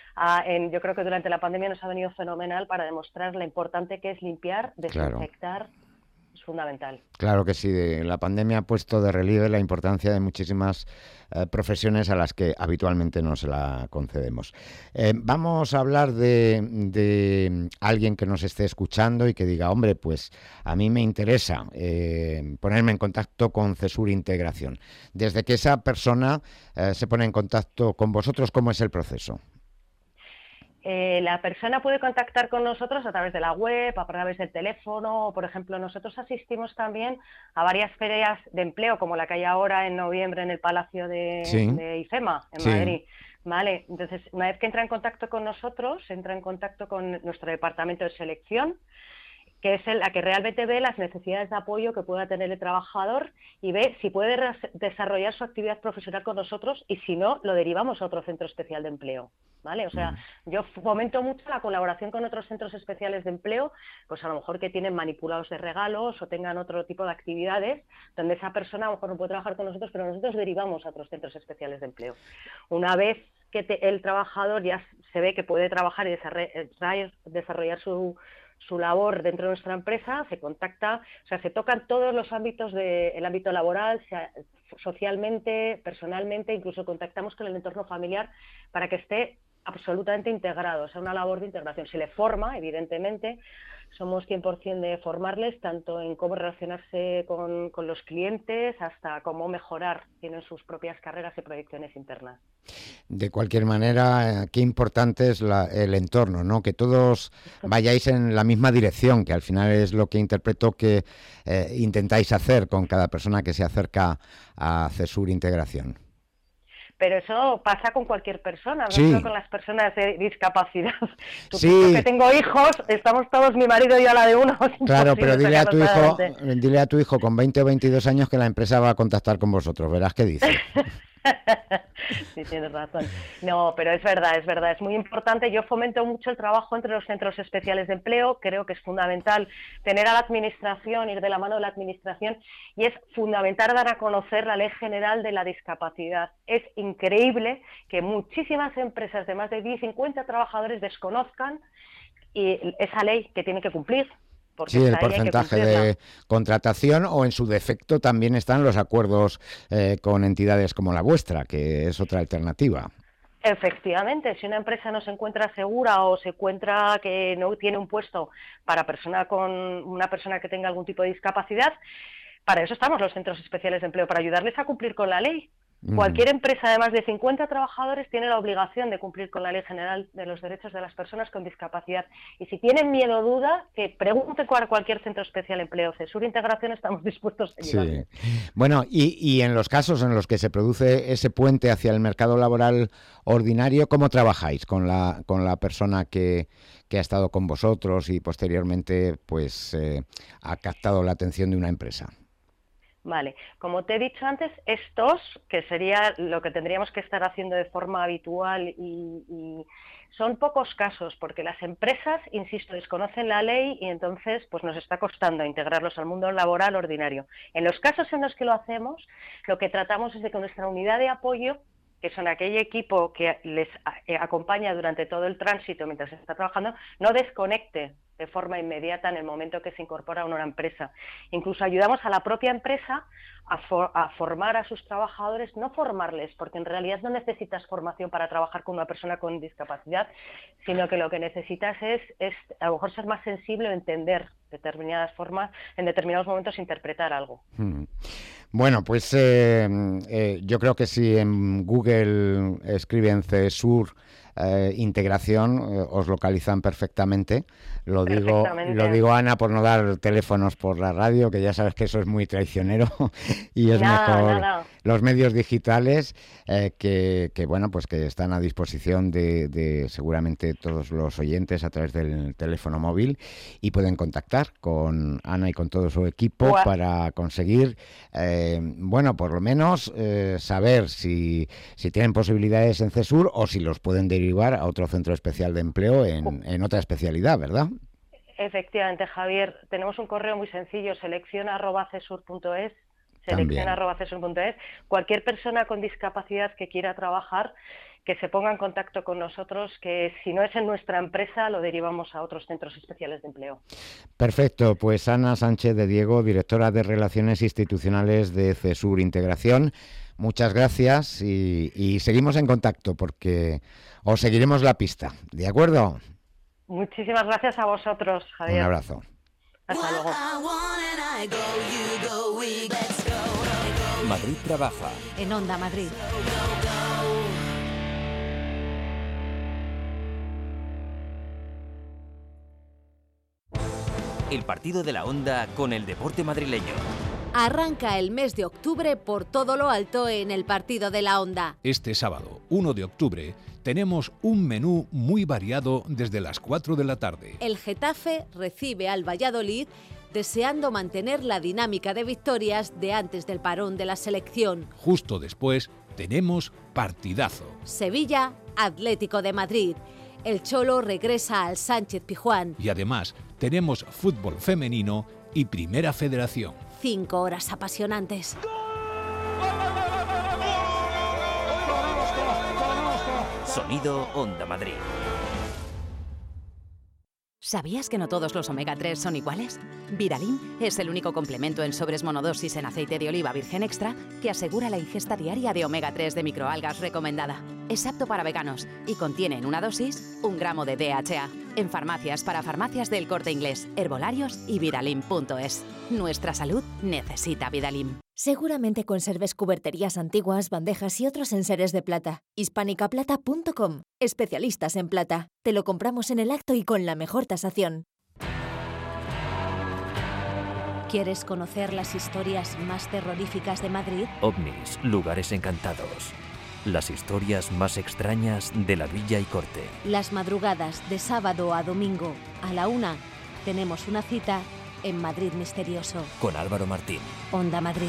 yo creo que durante la pandemia nos ha venido fenomenal para demostrar lo importante que es limpiar, desinfectar es fundamental. Claro que sí, la pandemia ha puesto de relieve la importancia de muchísimas profesiones a las que habitualmente no se la concedemos. Vamos a hablar de alguien que nos esté escuchando y que diga, hombre, pues a mí me interesa ponerme en contacto con CESUR Integración. Desde que esa persona se pone en contacto con vosotros, ¿cómo es el proceso? La persona puede contactar con nosotros a través de la web, a través del teléfono, o por ejemplo, nosotros asistimos también a varias ferias de empleo, como la que hay ahora en noviembre en el Palacio de IFEMA, en Madrid. Vale, entonces, una vez que entra en contacto con nosotros, entra en contacto con nuestro departamento de selección, que es la que realmente ve las necesidades de apoyo que pueda tener el trabajador y ve si puede desarrollar su actividad profesional con nosotros, y si no, lo derivamos a otro centro especial de empleo, ¿vale? O sea, yo fomento mucho la colaboración con otros centros especiales de empleo, pues a lo mejor que tienen manipulados de regalos o tengan otro tipo de actividades, donde esa persona a lo mejor no puede trabajar con nosotros, pero nosotros derivamos a otros centros especiales de empleo. Una vez que el trabajador ya se ve que puede trabajar y desarrollar su labor dentro de nuestra empresa, se contacta, o sea, se tocan todos los ámbitos del ámbito laboral, socialmente, personalmente, incluso contactamos con el entorno familiar para que esté absolutamente integrado, o sea, una labor de integración. Se le forma, evidentemente, somos 100% de formarles, tanto en cómo relacionarse con los clientes hasta cómo mejorar, tienen sus propias carreras y proyecciones internas. De cualquier manera, qué importante es el entorno, ¿no? Que todos vayáis en la misma dirección, que al final es lo que interpreto que intentáis hacer con cada persona que se acerca a CESUR Integración. Pero eso pasa con cualquier persona, no sí. solo con las personas de discapacidad. Sí. Que tengo hijos, estamos todos, mi marido y yo a la de uno. Claro, pero dile a tu hijo con 20 o 22 años que la empresa va a contactar con vosotros, verás qué dice. Sí, tienes razón. No, pero es verdad, es muy importante. Yo fomento mucho el trabajo entre los centros especiales de empleo, creo que es fundamental tener a la administración, ir de la mano de la administración, y es fundamental dar a conocer la Ley General de la Discapacidad. Es increíble que muchísimas empresas de más de 50 trabajadores desconozcan esa ley que tiene que cumplir. Sí, el porcentaje de contratación, o en su defecto también están los acuerdos con entidades como la vuestra, que es otra alternativa. Efectivamente, si una empresa no se encuentra segura o se encuentra que no tiene un puesto para una persona que tenga algún tipo de discapacidad, para eso estamos los centros especiales de empleo, para ayudarles a cumplir con la ley. Cualquier empresa de más de 50 trabajadores tiene la obligación de cumplir con la Ley General de los Derechos de las Personas con Discapacidad. Y si tienen miedo o duda, que pregunten a cualquier centro especial de empleo. CESUR Integración estamos dispuestos a ayudar. Sí. Bueno, y en los casos en los que se produce ese puente hacia el mercado laboral ordinario, ¿cómo trabajáis con la persona que ha estado con vosotros y posteriormente pues ha captado la atención de una empresa? Vale, como te he dicho antes, estos, que sería lo que tendríamos que estar haciendo de forma habitual, y son pocos casos, porque las empresas, insisto, desconocen la ley y entonces pues nos está costando integrarlos al mundo laboral ordinario. En los casos en los que lo hacemos, lo que tratamos es de que nuestra unidad de apoyo, que son aquel equipo que les acompaña durante todo el tránsito mientras se está trabajando, no desconecte de forma inmediata en el momento que se incorpora a una empresa. Incluso ayudamos a la propia empresa a formar a sus trabajadores, no formarles, porque en realidad no necesitas formación para trabajar con una persona con discapacidad, sino que lo que necesitas es a lo mejor ser más sensible o entender determinadas formas, en determinados momentos interpretar algo. Bueno, pues yo creo que si en Google escriben CESUR Integración, os localizan perfectamente. Lo digo, Ana, por no dar teléfonos por la radio, que ya sabes que eso es muy traicionero y es mejor los medios digitales que bueno, pues que están a disposición de seguramente todos los oyentes a través del teléfono móvil, y pueden contactar con Ana y con todo su equipo para conseguir bueno, por lo menos saber si tienen posibilidades en CESUR o si los pueden derivar a otro centro especial de empleo en otra especialidad, ¿verdad? Efectivamente, Javier, tenemos un correo muy sencillo, selecciona@cesur.es. Cualquier persona con discapacidad que quiera trabajar, que se ponga en contacto con nosotros, que si no es en nuestra empresa, lo derivamos a otros centros especiales de empleo. Perfecto, pues Ana Sánchez de Diego, directora de Relaciones Institucionales de CESUR Integración, muchas gracias y seguimos en contacto porque os seguiremos la pista, ¿de acuerdo? Muchísimas gracias a vosotros, Javier. Un abrazo. Hasta luego. Madrid trabaja. En Onda Madrid. El partido de la Onda con el deporte madrileño. Arranca el mes de octubre por todo lo alto en el partido de la Onda. Este sábado, 1 de octubre, tenemos un menú muy variado desde las 4 de la tarde. El Getafe recibe al Valladolid deseando mantener la dinámica de victorias de antes del parón de la selección. Justo después tenemos partidazo. Sevilla, Atlético de Madrid. El Cholo regresa al Sánchez Pizjuán. Y además tenemos fútbol femenino y Primera Federación. 5 horas apasionantes. Sonido Onda Madrid. ¿Sabías que no todos los omega 3 son iguales? Viralim es el único complemento en sobres monodosis en aceite de oliva virgen extra que asegura la ingesta diaria de omega 3 de microalgas recomendada. Es apto para veganos y contiene en una dosis 1 gramo de DHA. En farmacias para farmacias del Corte Inglés, herbolarios y viralim.es. Nuestra salud necesita Viralim. Seguramente conserves cuberterías antiguas, bandejas y otros enseres de plata. hispanicaplata.com. Especialistas en plata. Te lo compramos en el acto y con la mejor tasación. ¿Quieres conocer las historias más terroríficas de Madrid? OVNIs, lugares encantados. Las historias más extrañas de la Villa y Corte. Las madrugadas de sábado a domingo a la 1 tenemos una cita en Madrid Misterioso. Con Álvaro Martín. Onda Madrid.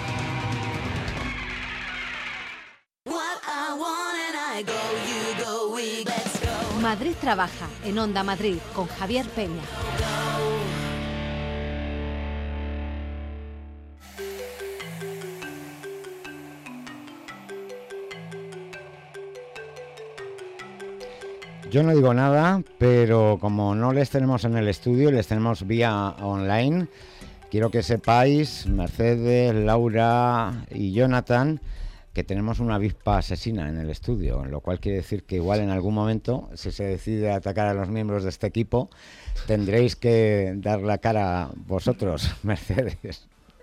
Madrid trabaja en Onda Madrid con Javier Peña. Yo no digo nada, pero como no les tenemos en el estudio, les tenemos vía online, quiero que sepáis, Mercedes, Laura y Jonathan, que tenemos una avispa asesina en el estudio, lo cual quiere decir que igual en algún momento, si se decide atacar a los miembros de este equipo, tendréis que dar la cara vosotros, Mercedes.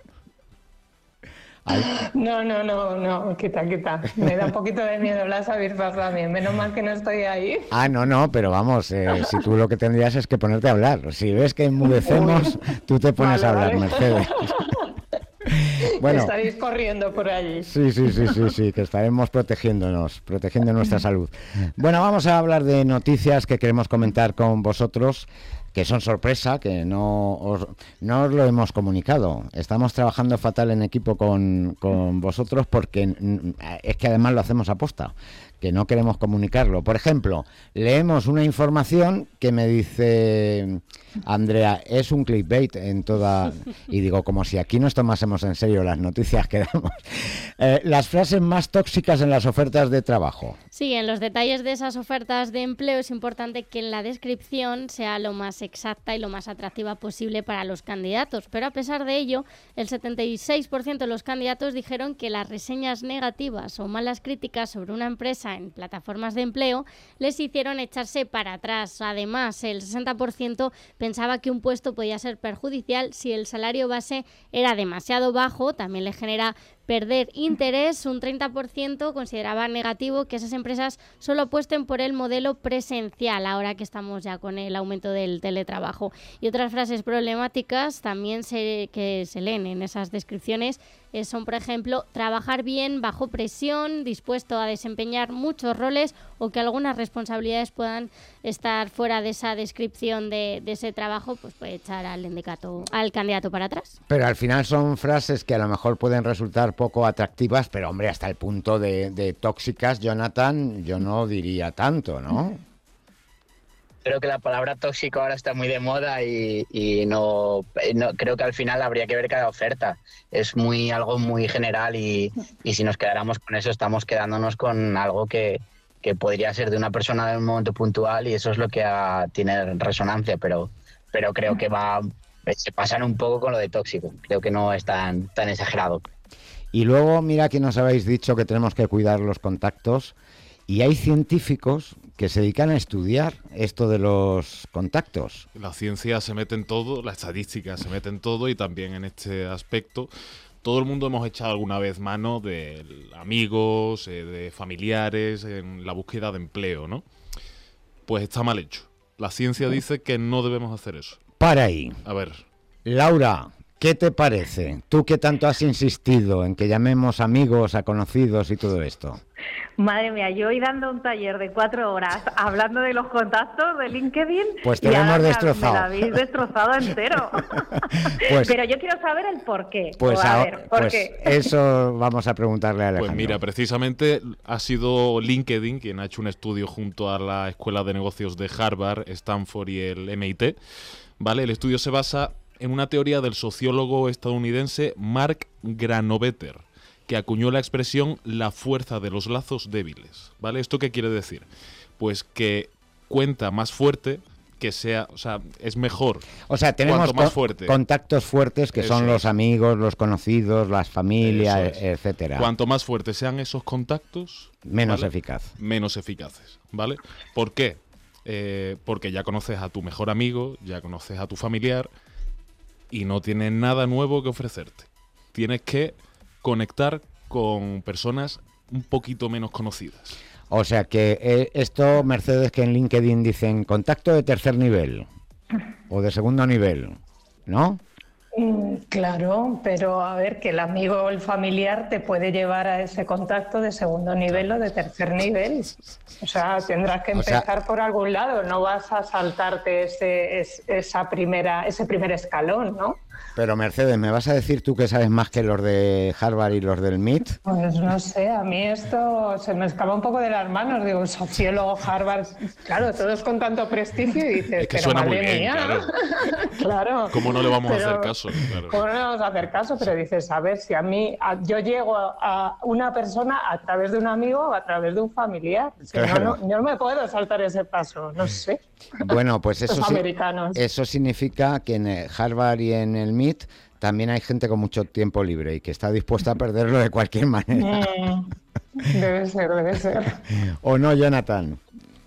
Ay. No, quita. Me da un poquito de miedo las avispas también, menos mal que no estoy ahí. No, pero vamos, si tú lo que tendrías es que ponerte a hablar. Si ves que enmudecemos, tú te pones a hablar, Mercedes. Bueno, estaréis corriendo por allí. Sí, que estaremos protegiendo nuestra salud. Bueno, vamos a hablar de noticias que queremos comentar con vosotros, que son sorpresa, que no os lo hemos comunicado. Estamos trabajando fatal en equipo con vosotros porque es que además lo hacemos a posta, que no queremos comunicarlo. Por ejemplo, leemos una información que me dice Andrea, es un clickbait en toda... Y digo, como si aquí nos tomásemos en serio las noticias que damos. Las frases más tóxicas en las ofertas de trabajo. Sí, en los detalles de esas ofertas de empleo es importante que en la descripción sea lo más exacta y lo más atractiva posible para los candidatos. Pero a pesar de ello, el 76% de los candidatos dijeron que las reseñas negativas o malas críticas sobre una empresa en plataformas de empleo les hicieron echarse para atrás. Además, el 60% pensaba que un puesto podía ser perjudicial si el salario base era demasiado bajo. También le genera perder interés. Un 30% consideraba negativo que esas empresas solo apuesten por el modelo presencial, ahora que estamos ya con el aumento del teletrabajo. Y otras frases problemáticas también que se leen en esas descripciones son, por ejemplo, trabajar bien bajo presión, dispuesto a desempeñar muchos roles o que algunas responsabilidades puedan estar fuera de esa descripción de ese trabajo, pues puede echar al candidato para atrás. Pero al final son frases que a lo mejor pueden resultar poco atractivas, pero hombre, hasta el punto de tóxicas, Jonathan, yo no diría tanto, ¿no? Creo que la palabra tóxico ahora está muy de moda y no creo que al final habría que ver cada oferta. Es algo muy general y si nos quedáramos con eso estamos quedándonos con algo que podría ser de una persona en un momento puntual y eso es lo que tiene resonancia, pero creo que se pasan un poco con lo de tóxico. Creo que no es tan exagerado. Y luego, mira que nos habéis dicho que tenemos que cuidar los contactos, y hay científicos que se dedican a estudiar esto de los contactos. La ciencia se mete en todo, la estadística se mete en todo, y también en este aspecto todo el mundo hemos echado alguna vez mano de amigos, de familiares, en la búsqueda de empleo, ¿no? Pues está mal hecho. La ciencia dice que no debemos hacer eso. Para ahí. A ver. Laura, ¿qué te parece? Tú que tanto has insistido en que llamemos amigos, a conocidos y todo esto. Madre mía, yo hoy dando un taller de 4 horas hablando de los contactos de LinkedIn. Pues te lo hemos destrozado. Me lo habéis destrozado entero. Pues, pero yo quiero saber el por qué. Pues, ¿por qué? Eso vamos a preguntarle a Alejandro. Pues mira, precisamente ha sido LinkedIn quien ha hecho un estudio junto a la Escuela de Negocios de Harvard, Stanford y el MIT. ¿Vale? El estudio se basa en una teoría del sociólogo estadounidense Mark Granovetter, que acuñó la expresión la fuerza de los lazos débiles, ¿vale? ¿Esto qué quiere decir? Pues que cuenta más fuerte, que sea, o sea, es mejor. O sea, tenemos más fuerte. Contactos fuertes que son los amigos, los conocidos, las familias, etcétera. Cuanto más fuertes sean esos contactos, menos ¿vale? eficaz. Menos eficaces, ¿vale? ¿Por qué? Porque ya conoces a tu mejor amigo, ya conoces a tu familiar y no tienes nada nuevo que ofrecerte. Tienes que conectar con personas un poquito menos conocidas. O sea que esto, Mercedes, que en LinkedIn dicen contacto de tercer nivel o de segundo nivel, ¿no? Claro, pero a ver, que el amigo o el familiar te puede llevar a ese contacto de segundo nivel o de tercer nivel. O sea, tendrás que empezar por algún lado, no vas a saltarte ese primer escalón, ¿no? Pero Mercedes, ¿me vas a decir tú que sabes más que los de Harvard y los del MIT? Pues no sé, a mí esto se me escapa un poco de las manos. Digo, un sociólogo, Harvard, claro, todos con tanto prestigio y dices, es que pero suena madre muy bien, mía. claro. Claro. ¿Cómo no le vamos a hacer caso? Claro. ¿Cómo no le vamos a hacer caso? Pero dices, a ver, si yo llego a una persona a través de un amigo o a través de un familiar. Claro. Yo no me puedo saltar ese paso, no sé. Bueno, pues eso, americanos. Eso significa que en Harvard y en el MIT también hay gente con mucho tiempo libre y que está dispuesta a perderlo de cualquier manera. Debe ser. ¿O no, Jonathan?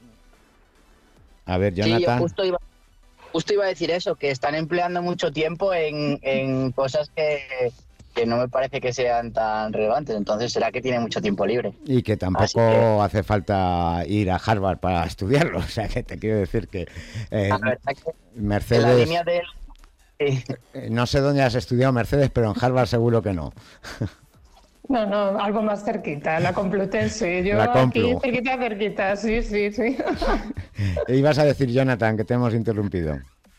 A ver, Jonathan. Sí, yo justo iba a decir eso, que están empleando mucho tiempo en cosas que no me parece que sean tan relevantes. Entonces, ¿será que tiene mucho tiempo libre? Y que tampoco hace falta ir a Harvard para estudiarlo. O sea, que te quiero decir que Mercedes... En la línea de... No sé dónde has estudiado, Mercedes, pero en Harvard seguro que no. No, algo más cerquita, la Complutense. Yo la Complu. Aquí cerquita, sí. Ibas a decir, Jonathan, que te hemos interrumpido.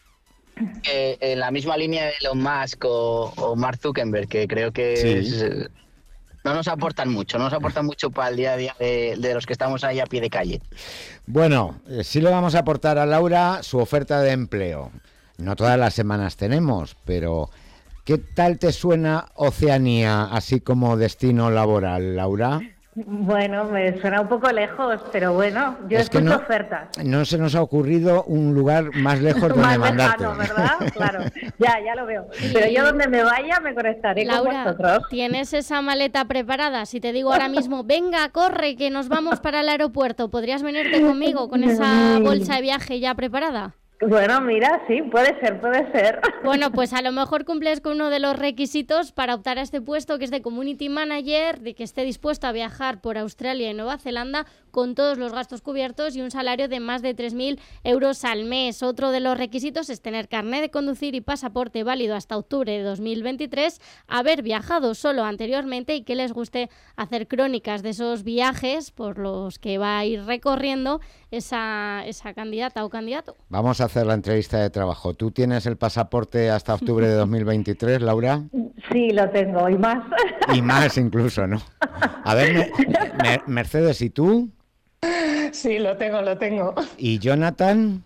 En la misma línea de Elon Musk o Mark Zuckerberg, que creo que no nos aportan mucho para el día a día de los que estamos ahí a pie de calle. Bueno, sí le vamos a aportar a Laura su oferta de empleo. No todas las semanas tenemos, pero ¿qué tal te suena Oceanía así como destino laboral, Laura? Bueno, me suena un poco lejos, pero bueno, yo escucho ofertas. No se nos ha ocurrido un lugar más lejos donde más mandarte. Lejano, ¿verdad? Claro, ya lo veo. Pero yo donde me vaya me conectaré Laura, con vosotros. ¿tienes esa maleta preparada? Si te digo ahora mismo, venga, corre, que nos vamos para el aeropuerto, ¿podrías venirte conmigo con esa bolsa de viaje ya preparada? Bueno, mira, sí, puede ser. Bueno, pues a lo mejor cumples con uno de los requisitos para optar a este puesto, que es de Community Manager, de que esté dispuesto a viajar por Australia y Nueva Zelanda con todos los gastos cubiertos y un salario de más de 3.000 euros al mes. Otro de los requisitos es tener carnet de conducir y pasaporte válido hasta octubre de 2023, haber viajado solo anteriormente y que les guste hacer crónicas de esos viajes por los que va a ir recorriendo esa candidata o candidato. Vamos a hacer la entrevista de trabajo. ¿Tú tienes el pasaporte hasta octubre de 2023, Laura? Sí, lo tengo, y más. Y más incluso, ¿no? A ver, Mercedes, ¿y tú? Sí, lo tengo. ¿Y Jonathan?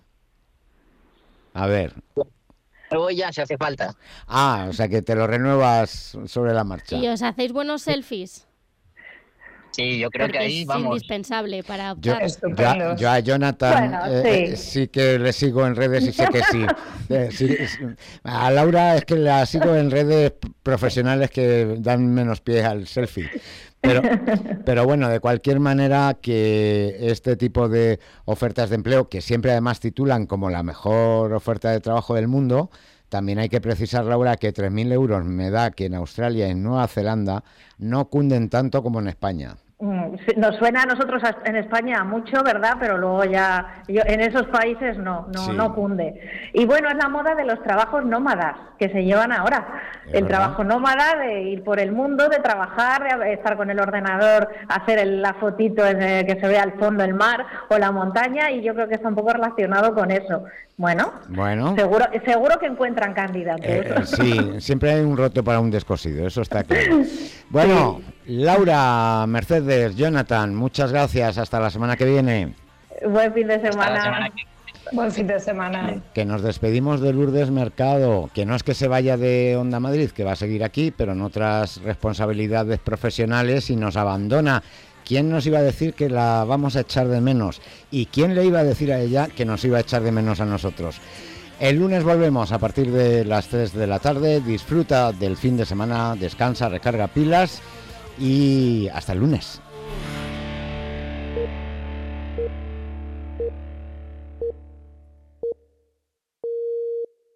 A ver. Luego ya, si hace falta. O sea que te lo renuevas sobre la marcha. ¿Y os hacéis buenos selfies? Sí, yo creo que ahí es vamos. indispensable para optar. Yo a Jonathan sí que le sigo en redes y sé que sí. A Laura es que la sigo en redes profesionales que dan menos pie al selfie. Pero bueno, de cualquier manera, que este tipo de ofertas de empleo, que siempre además titulan como la mejor oferta de trabajo del mundo, también hay que precisar, Laura, que 3.000 euros me da que en Australia y en Nueva Zelanda no cunden tanto como en España. Nos suena a nosotros en España mucho, ¿verdad? Pero luego ya en esos países no cunde. Y bueno, es la moda de los trabajos nómadas que se llevan ahora. El trabajo nómada de ir por el mundo, de trabajar, de estar con el ordenador, hacer la fotito que se vea al fondo el mar o la montaña, y yo creo que está un poco relacionado con eso. Bueno. Seguro que encuentran candidatos. Sí, siempre hay un roto para un descosido, eso está claro. Bueno, Laura, Mercedes, Jonathan, muchas gracias. Hasta la semana que viene. Buen fin de semana. Buen fin de semana. Que nos despedimos de Lourdes Mercado, que no es que se vaya de Onda Madrid, que va a seguir aquí, pero en otras responsabilidades profesionales, y nos abandona. ¿Quién nos iba a decir que la vamos a echar de menos? ¿Y quién le iba a decir a ella que nos iba a echar de menos a nosotros? El lunes volvemos a partir de las 3 de la tarde. Disfruta del fin de semana, descansa, recarga pilas y hasta el lunes.